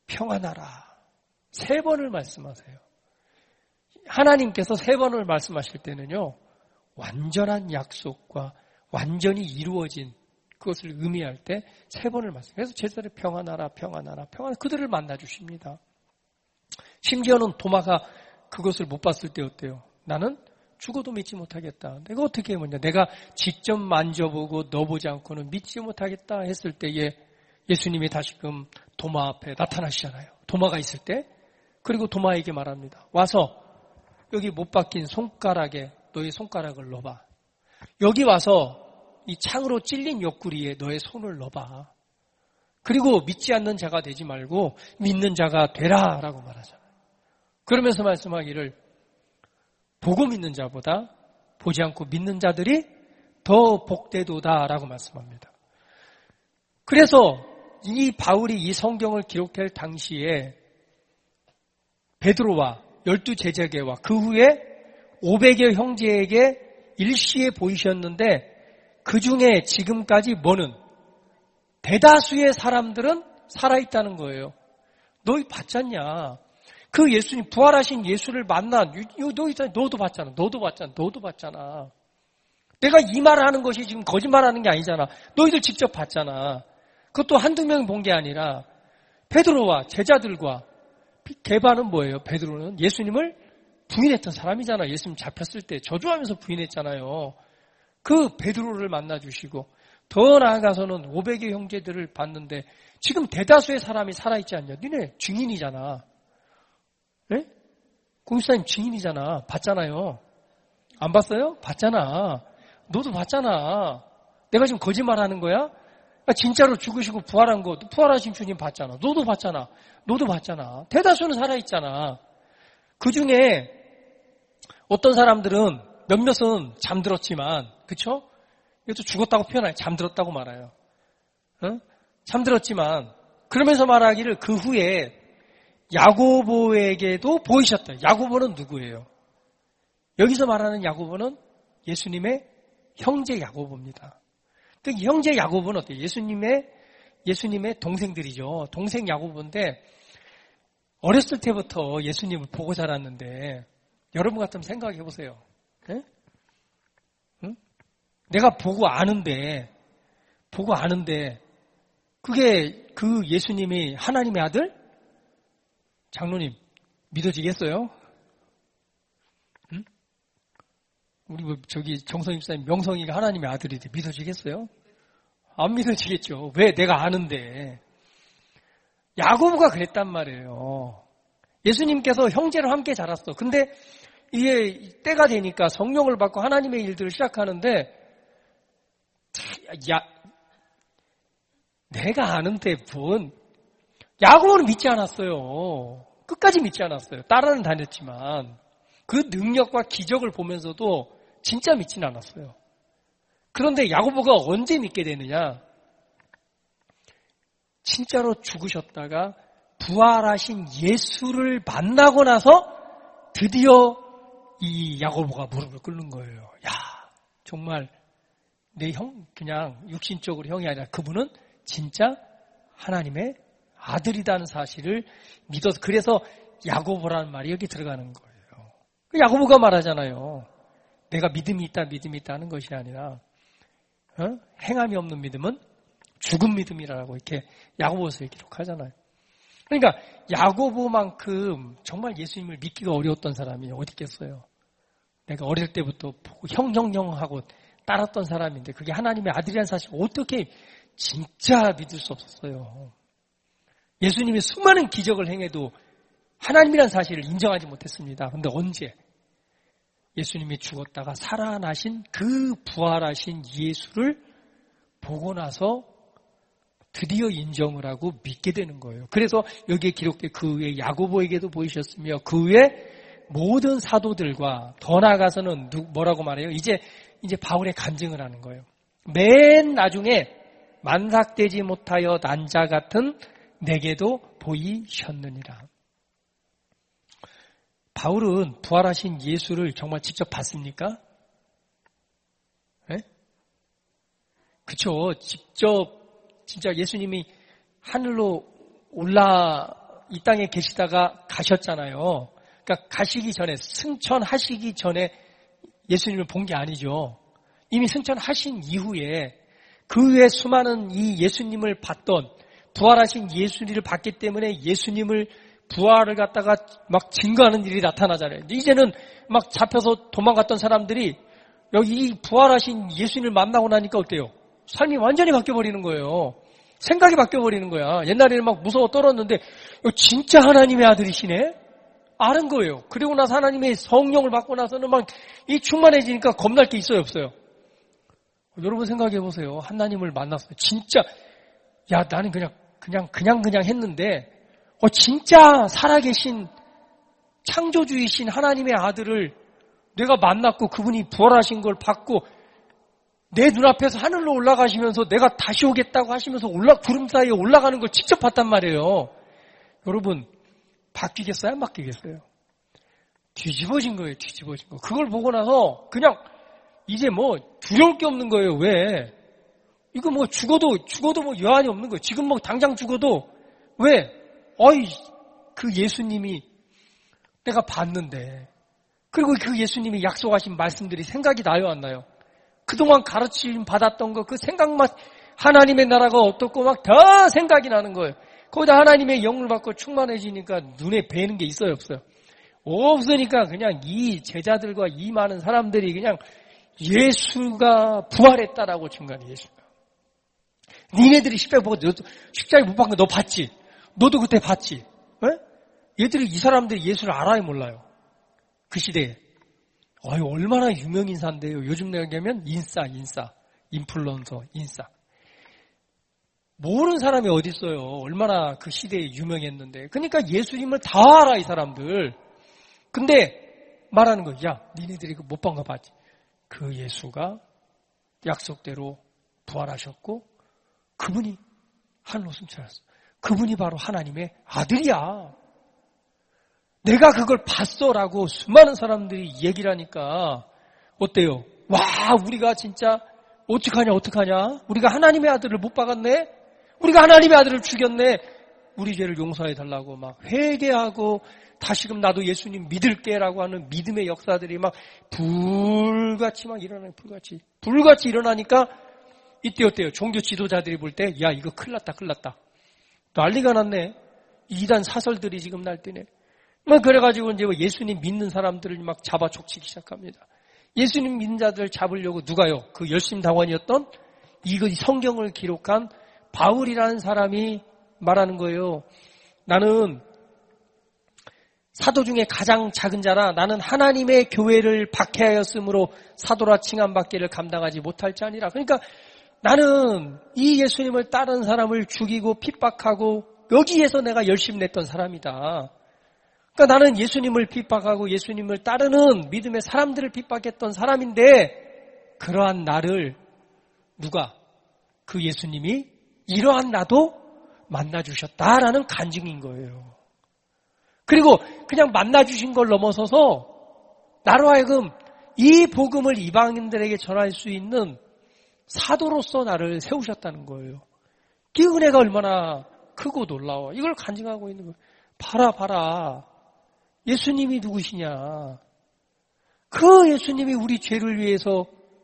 평안하라. 세 번을 말씀하세요. 하나님께서 세 번을 말씀하실 때는요, 완전한 약속과 완전히 이루어진 그것을 의미할 때 세 번을 말씀해요. 그래서 제자들이 평안하라, 평안하라, 평안, 그들을 만나 주십니다. 심지어는 도마가 그것을 못 봤을 때 어때요? 나는 죽어도 믿지 못하겠다. 내가 어떻게 해보냐? 내가 직접 만져보고 넣어보지 않고는 믿지 못하겠다 했을 때에 예수님이 다시금 도마 앞에 나타나시잖아요. 도마가 있을 때. 그리고 도마에게 말합니다. 와서 여기 못 박힌 손가락에 너의 손가락을 넣어봐. 여기 와서 이 창으로 찔린 옆구리에 너의 손을 넣어봐. 그리고 믿지 않는 자가 되지 말고 믿는 자가 되라 라고 말하잖아요. 그러면서 말씀하기를 보고 믿는 자보다 보지 않고 믿는 자들이 더 복되도다 라고 말씀합니다. 그래서 이 바울이 이 성경을 기록할 당시에 베드로와 열두 제자계와 그 후에 오백여 형제에게 일시에 보이셨는데 그 중에 지금까지 뭐는 대다수의 사람들은 살아있다는 거예요. 너희 봤잖냐. 그 예수님, 부활하신 예수를 만난, 너 있잖아. 너도 봤잖아. 너도 봤잖아. 너도 봤잖아. 내가 이 말을 하는 것이 지금 거짓말하는 게 아니잖아. 너희들 직접 봤잖아. 그것도 한두 명 본 게 아니라 베드로와 제자들과 게바는 뭐예요? 베드로는 예수님을 부인했던 사람이잖아. 예수님 잡혔을 때 저주하면서 부인했잖아요. 그 베드로를 만나주시고 더 나아가서는 오백여 형제들을 봤는데 지금 대다수의 사람이 살아있지 않냐? 니네 증인이잖아. 네? 공유사님 증인이잖아. 봤잖아요. 안 봤어요? 봤잖아. 너도 봤잖아. 내가 지금 거짓말하는 거야? 진짜로 죽으시고 부활한 거, 부활하신 주님 봤잖아. 너도 봤잖아. 너도 봤잖아. 대다수는 살아있잖아. 그 중에 어떤 사람들은 몇몇은 잠들었지만, 그쵸? 이것도 죽었다고 표현해요. 잠들었다고 말해요. 어? 잠들었지만, 그러면서 말하기를 그 후에 야고보에게도 보이셨다. 야고보는 누구예요? 여기서 말하는 야고보는 예수님의 형제 야고보입니다. 그 형제 야고보는 어때요? 예수님의, 예수님의 동생들이죠. 동생 야고보인데, 어렸을 때부터 예수님을 보고 자랐는데, 여러분 같으면 생각해 보세요. 네? 응? 내가 보고 아는데, 보고 아는데, 그게 그 예수님이 하나님의 아들? 장로님, 믿어지겠어요? 응? 우리 뭐 저기 정성 입사님 명성이가 하나님의 아들인데 믿어지겠어요? 안 믿어지겠죠. 왜? 내가 아는데. 야고보가 그랬단 말이에요. 예수님께서 형제를 함께 자랐어. 근데 이게 때가 되니까 성령을 받고 하나님의 일들을 시작하는데 야, 내가 아는데 뭔 야고보는 믿지 않았어요. 끝까지 믿지 않았어요. 따라는 다녔지만 그 능력과 기적을 보면서도 진짜 믿지는 않았어요. 그런데 야고보가 언제 믿게 되느냐? 진짜로 죽으셨다가 부활하신 예수를 만나고 나서 드디어 이 야고보가 무릎을 꿇는 거예요. 야, 정말 내 형, 그냥 육신적으로 형이 아니라 그분은 진짜 하나님의 아들이라는 사실을 믿어서, 그래서 야고보라는 말이 여기 들어가는 거예요. 야고보가 말하잖아요. 내가 믿음이 있다, 믿음이 있다 하는 것이 아니라 어? 행함이 없는 믿음은 죽은 믿음이라고 이렇게 야고보서에 기록하잖아요. 그러니까 야고보만큼 정말 예수님을 믿기가 어려웠던 사람이 어디 있겠어요. 내가 어릴 때부터 보고 형형형 하고 따랐던 사람인데 그게 하나님의 아들이라는 사실을 어떻게 진짜 믿을 수 없었어요. 예수님이 수많은 기적을 행해도 하나님이라는 사실을 인정하지 못했습니다. 그런데 언제? 예수님이 죽었다가 살아나신 그 부활하신 예수를 보고 나서 드디어 인정을 하고 믿게 되는 거예요. 그래서 여기에 기록된 그 후에 야고보에게도 보이셨으며 그 후에 모든 사도들과 더 나아가서는 뭐라고 말해요? 이제 이제 바울의 간증을 하는 거예요. 맨 나중에 만삭되지 못하여 난 자 같은 내게도 보이셨느니라. 바울은 부활하신 예수를 정말 직접 봤습니까? 네? 그렇죠. 직접 진짜 예수님이 하늘로 올라 이 땅에 계시다가 가셨잖아요. 그러니까 가시기 전에, 승천하시기 전에 예수님을 본 게 아니죠. 이미 승천하신 이후에 그 외에 수많은 이 예수님을 봤던, 부활하신 예수님을 봤기 때문에 예수님을 부활을 갖다가 막 증거하는 일이 나타나잖아요. 이제는 막 잡혀서 도망갔던 사람들이 여기 이 부활하신 예수님을 만나고 나니까 어때요? 삶이 완전히 바뀌어버리는 거예요. 생각이 바뀌어버리는 거야. 옛날에는 막 무서워 떨었는데 진짜 하나님의 아들이시네? 아는 거예요. 그리고 나서 하나님의 성령을 받고 나서는 막 이 충만해지니까 겁날 게 있어요, 없어요? 여러분 생각해 보세요. 하나님을 만났어요. 진짜 야 나는 그냥 그냥 그냥 그냥 했는데 어 진짜 살아계신 창조주이신 하나님의 아들을 내가 만났고 그분이 부활하신 걸 봤고 내 눈앞에서 하늘로 올라가시면서 내가 다시 오겠다고 하시면서 올라 구름 사이에 올라가는 걸 직접 봤단 말이에요. 여러분 바뀌겠어요? 안 바뀌겠어요? 뒤집어진 거예요. 뒤집어진 거. 그걸 보고 나서 그냥 이제 뭐 두려울 게 없는 거예요. 왜? 이거 뭐 죽어도 죽어도 뭐 여한이 없는 거예요. 지금 뭐 당장 죽어도 왜? 어이 그 예수님이 내가 봤는데 그리고 그 예수님이 약속하신 말씀들이 생각이 나요 안 나요? 그동안 가르침 받았던 거 그 생각만 하나님의 나라가 어떻고 막 더 생각이 나는 거예요. 거기다 하나님의 영을 받고 충만해지니까 눈에 뵈는 게 있어요 없어요? 없으니까 그냥 이 제자들과 이 많은 사람들이 그냥 예수가 부활했다라고 증거하는 예수가. 니네들이 십자가 보고 십자가 못 박은 거 너 봤지? 너도 그때 봤지? 에? 얘들이 이 사람들이 예수를 알아요 몰라요? 그 시대에. 어이, 얼마나 유명 인사인데요. 요즘 내가 얘기하면 인싸, 인싸, 인플루언서, 인싸. 모르는 사람이 어디 있어요. 얼마나 그 시대에 유명했는데. 그러니까 예수님을 다 알아 이 사람들. 근데 말하는 거, 야, 니네들이 그 못 본 거 봤지? 그 예수가 약속대로 부활하셨고 그분이 하늘로 승천했어. 그분이 바로 하나님의 아들이야. 내가 그걸 봤어라고 수많은 사람들이 얘기를 하니까 어때요? 와, 우리가 진짜 어떡하냐 어떡하냐? 우리가 하나님의 아들을 못 박았네? 우리가 하나님의 아들을 죽였네? 우리 죄를 용서해달라고 막 회개하고 다시금 나도 예수님 믿을게라고 하는 믿음의 역사들이 막 불같이 막 일어나요. 불같이. 불같이 일어나니까 이때 어때요? 종교 지도자들이 볼 때 야 이거 큰일 났다 큰일 났다. 난리가 났네. 이단 사설들이 지금 날뛰네. 막 그래가지고 이제 예수님 믿는 사람들을 막 잡아 족치기 시작합니다. 예수님 믿는 자들을 잡으려고 누가요? 그 열심당원이었던 이거 성경을 기록한 바울이라는 사람이 말하는 거예요. 나는 사도 중에 가장 작은 자라 나는 하나님의 교회를 박해하였으므로 사도라 칭함받기를 감당하지 못할 자 아니라. 그러니까 나는 이 예수님을 따르는 사람을 죽이고 핍박하고 여기에서 내가 열심히 냈던 사람이다. 그러니까 나는 예수님을 핍박하고 예수님을 따르는 믿음의 사람들을 핍박했던 사람인데 그러한 나를 누가? 그 예수님이 이러한 나도 만나주셨다라는 간증인 거예요. 그리고 그냥 만나주신 걸 넘어서서 나로 하여금 이 복음을 이방인들에게 전할 수 있는 사도로서 나를 세우셨다는 거예요. 그 은혜가 얼마나 크고 놀라워. 이걸 간증하고 있는 거예요. 봐라 봐라. 예수님이 누구시냐. 그 예수님이 우리 죄를 위해서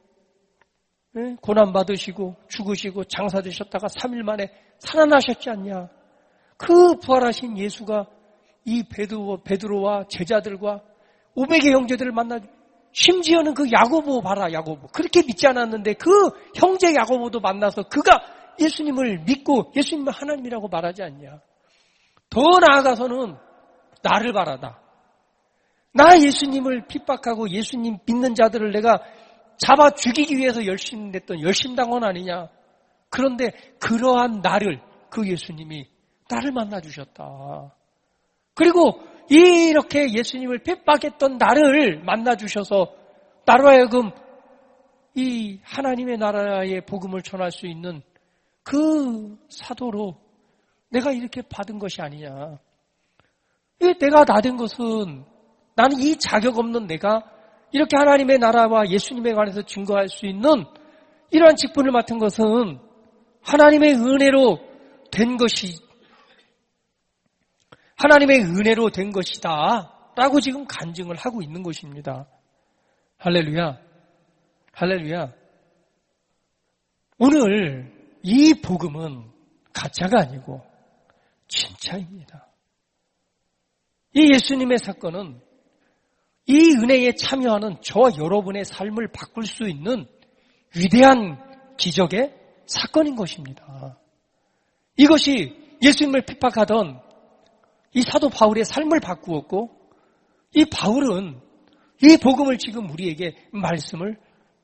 고난받으시고 죽으시고 장사되셨다가 삼 일 만에 살아나셨지 않냐. 그 부활하신 예수가 이 베드로, 베드로와 제자들과 오백의 형제들을 만나 심지어는 그 야고보 봐라 야고보. 그렇게 믿지 않았는데 그 형제 야고보도 만나서 그가 예수님을 믿고 예수님을 하나님이라고 말하지 않냐. 더 나아가서는 나를 바라다. 나 예수님을 핍박하고 예수님 믿는 자들을 내가 잡아 죽이기 위해서 열심히 냈던 열심당원 아니냐. 그런데 그러한 나를 그 예수님이 나를 만나주셨다. 그리고 이렇게 예수님을 핍박했던 나를 만나주셔서 나로 하여금 이 하나님의 나라의 복음을 전할 수 있는 그 사도로 내가 이렇게 받은 것이 아니냐. 내가 다 된 것은 나는 이 자격 없는 내가 이렇게 하나님의 나라와 예수님에 관해서 증거할 수 있는 이러한 직분을 맡은 것은 하나님의 은혜로 된 것이 하나님의 은혜로 된 것이다 라고 지금 간증을 하고 있는 것입니다. 할렐루야. 할렐루야. 오늘 이 복음은 가짜가 아니고 진짜입니다. 이 예수님의 사건은 이 은혜에 참여하는 저와 여러분의 삶을 바꿀 수 있는 위대한 기적의 사건인 것입니다. 이것이 예수님을 핍박하던 이 사도 바울의 삶을 바꾸었고, 이 바울은 이 복음을 지금 우리에게 말씀을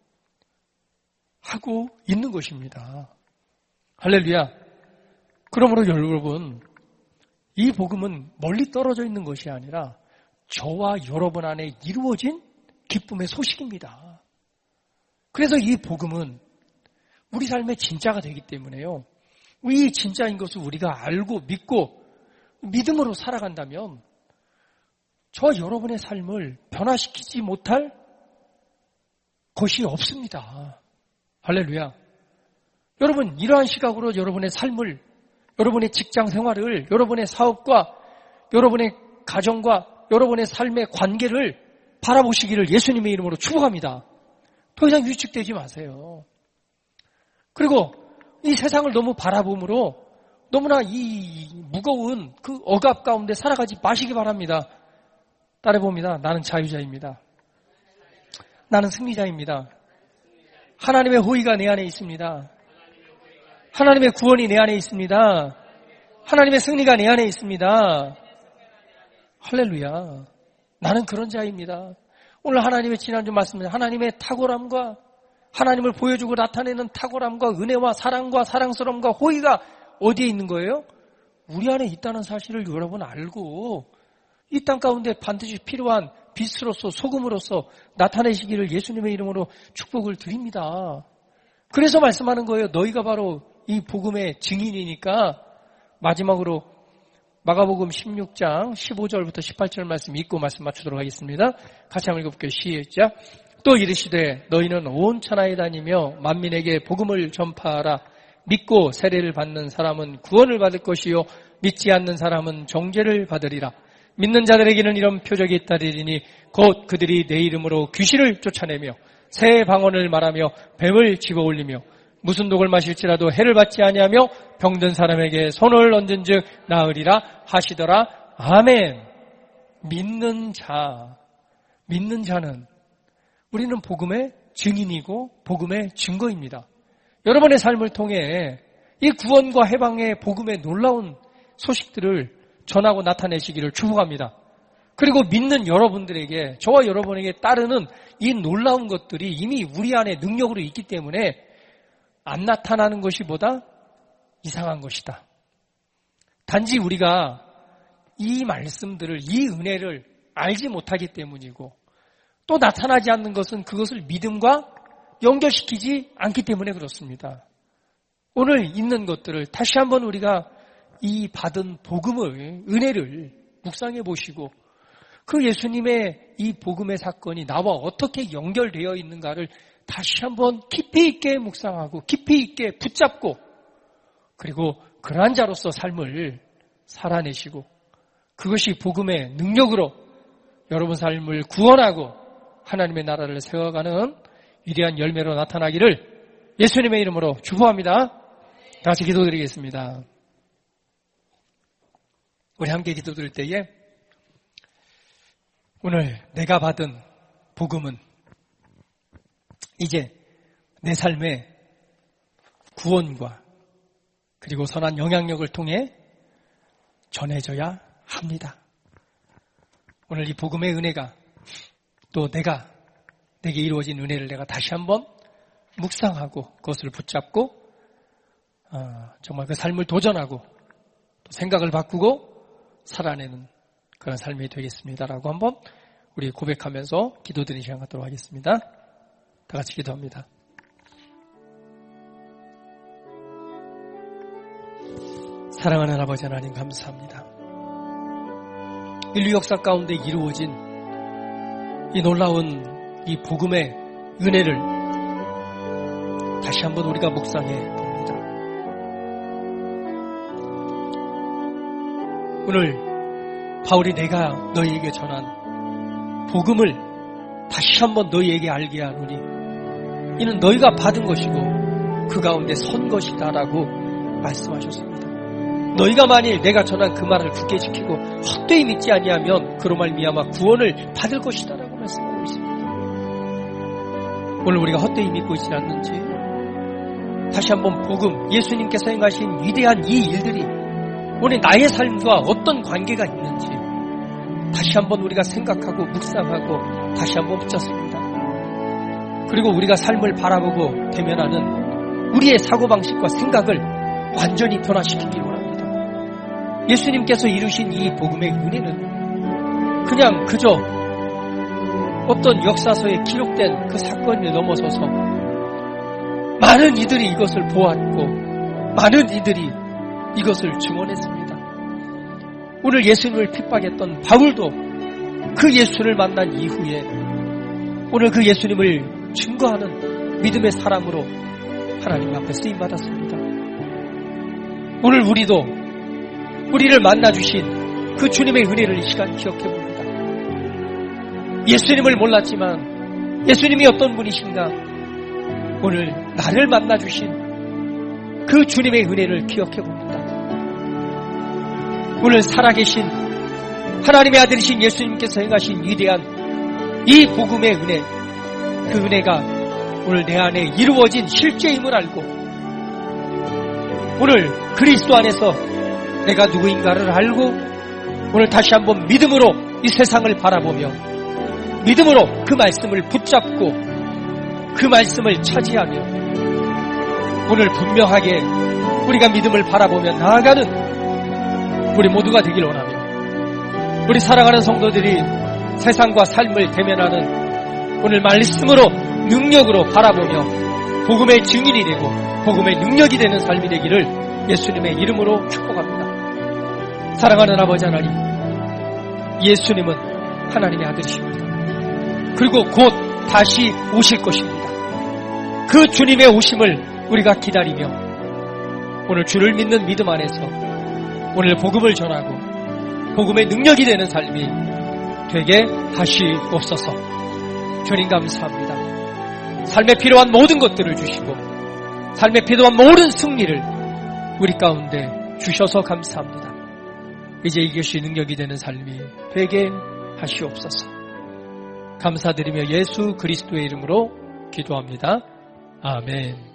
하고 있는 것입니다. 할렐루야. 그러므로 여러분, 이 복음은 멀리 떨어져 있는 것이 아니라 저와 여러분 안에 이루어진 기쁨의 소식입니다. 그래서 이 복음은 우리 삶의 진짜가 되기 때문에요. 이 진짜인 것을 우리가 알고 믿고 믿음으로 살아간다면 저와 여러분의 삶을 변화시키지 못할 것이 없습니다. 할렐루야. 여러분, 이러한 시각으로 여러분의 삶을, 여러분의 직장 생활을, 여러분의 사업과 여러분의 가정과 여러분의 삶의 관계를 바라보시기를 예수님의 이름으로 축복합니다. 더 이상 위축되지 마세요. 그리고 이 세상을 너무 바라봄으로 너무나 이 무거운 그 억압 가운데 살아가지 마시기 바랍니다. 따라봅니다. 나는 자유자입니다. 나는 승리자입니다. 하나님의 호의가 내 안에 있습니다. 하나님의 구원이 내 안에 있습니다. 하나님의 승리가 내 안에 있습니다. 할렐루야. 나는 그런 자입니다. 오늘 하나님의 지난주 말씀에 하나님의 탁월함과 하나님을 보여주고 나타내는 탁월함과 은혜와 사랑과 사랑스러움과 호의가 어디에 있는 거예요? 우리 안에 있다는 사실을 여러분 알고 이 땅 가운데 반드시 필요한 빛으로서 소금으로서 나타내시기를 예수님의 이름으로 축복을 드립니다. 그래서 말씀하는 거예요. 너희가 바로 이 복음의 증인이니까. 마지막으로 마가복음 십육 장 십오 절부터 십팔 절 말씀 읽고 말씀 맞추도록 하겠습니다. 같이 한번 읽어볼게요. 시작. 또 이르시되 너희는 온 천하에 다니며 만민에게 복음을 전파하라. 믿고 세례를 받는 사람은 구원을 받을 것이요 믿지 않는 사람은 정죄를 받으리라. 믿는 자들에게는 이런 표적이 있다리니 곧 그들이 내 이름으로 귀신을 쫓아내며 새 방언을 말하며 뱀을 집어올리며 무슨 독을 마실지라도 해를 받지 아니하며 병든 사람에게 손을 얹은즉 나으리라 하시더라. 아멘. 믿는 자, 믿는 자는 우리는 복음의 증인이고 복음의 증거입니다. 여러분의 삶을 통해 이 구원과 해방의 복음의 놀라운 소식들을 전하고 나타내시기를 축복합니다. 그리고 믿는 여러분들에게, 저와 여러분에게 따르는 이 놀라운 것들이 이미 우리 안에 능력으로 있기 때문에 안 나타나는 것이 보다 이상한 것이다. 단지 우리가 이 말씀들을, 이 은혜를 알지 못하기 때문이고 또 나타나지 않는 것은 그것을 믿음과 연결시키지 않기 때문에 그렇습니다. 오늘 있는 것들을 다시 한번 우리가 이 받은 복음을, 은혜를 묵상해 보시고 그 예수님의 이 복음의 사건이 나와 어떻게 연결되어 있는가를 다시 한번 깊이 있게 묵상하고 깊이 있게 붙잡고 그리고 그러한 자로서 삶을 살아내시고 그것이 복음의 능력으로 여러분 삶을 구원하고 하나님의 나라를 세워가는 위대한 열매로 나타나기를 예수님의 이름으로 축복합니다. 다시 기도드리겠습니다. 우리 함께 기도드릴 때에 오늘 내가 받은 복음은 이제 내 삶의 구원과 그리고 선한 영향력을 통해 전해져야 합니다. 오늘 이 복음의 은혜가 또 내가 내게 이루어진 은혜를 내가 다시 한번 묵상하고 그것을 붙잡고 어, 정말 그 삶을 도전하고 또 생각을 바꾸고 살아내는 그런 삶이 되겠습니다라고 한번 우리 고백하면서 기도드리는 시간 갖도록 하겠습니다. 다 같이 기도합니다. 사랑하는 아버지 하나님 감사합니다. 인류 역사 가운데 이루어진 이 놀라운 이 복음의 은혜를 다시 한번 우리가 묵상해 봅니다. 오늘 바울이 내가 너희에게 전한 복음을 다시 한번 너희에게 알게 하노니 이는 너희가 받은 것이고 그 가운데 선 것이다라고 말씀하셨습니다. 너희가 만일 내가 전한 그 말을 굳게 지키고 헛되이 믿지 아니하면 그로 말미암아 구원을 받을 것이다라고 말씀하고 있습니다. 오늘 우리가 헛되이 믿고 있지 않는지 다시 한번 복음, 예수님께서 행하신 위대한 이 일들이 오늘 나의 삶과 어떤 관계가 있는지 다시 한번 우리가 생각하고 묵상하고 다시 한번 붙잡습니다. 그리고 우리가 삶을 바라보고 대면하는 우리의 사고방식과 생각을 완전히 변화시키기를 원합니다. 예수님께서 이루신 이 복음의 은혜는 그냥 그저 어떤 역사서에 기록된 그 사건을 넘어서서 많은 이들이 이것을 보았고 많은 이들이 이것을 증언했습니다. 오늘 예수님을 핍박했던 바울도 그 예수를 만난 이후에 오늘 그 예수님을 증거하는 믿음의 사람으로 하나님 앞에 쓰임받았습니다. 오늘 우리도 우리를 만나주신 그 주님의 은혜를 이 시간 기억해봅니다. 예수님을 몰랐지만 예수님이 어떤 분이신가 오늘 나를 만나주신 그 주님의 은혜를 기억해봅니다. 오늘 살아계신 하나님의 아들이신 예수님께서 행하신 위대한 이 복음의 은혜, 그 은혜가 오늘 내 안에 이루어진 실제임을 알고 오늘 그리스도 안에서 내가 누구인가를 알고 오늘 다시 한번 믿음으로 이 세상을 바라보며 믿음으로 그 말씀을 붙잡고 그 말씀을 차지하며 오늘 분명하게 우리가 믿음을 바라보며 나아가는 우리 모두가 되길 원하며 우리 사랑하는 성도들이 세상과 삶을 대면하는 오늘 말씀으로 능력으로 바라보며 복음의 증인이 되고 복음의 능력이 되는 삶이 되기를 예수님의 이름으로 축복합니다. 사랑하는 아버지 하나님, 예수님은 하나님의 아들이십니다. 그리고 곧 다시 오실 것입니다. 그 주님의 오심을 우리가 기다리며 오늘 주를 믿는 믿음 안에서 오늘 복음을 전하고 복음의 능력이 되는 삶이 되게 하시옵소서. 주님 감사합니다. 삶에 필요한 모든 것들을 주시고 삶에 필요한 모든 승리를 우리 가운데 주셔서 감사합니다. 이제 이것이 능력이 되는 삶이 되게 하시옵소서. 감사드리며 예수 그리스도의 이름으로 기도합니다. 아멘.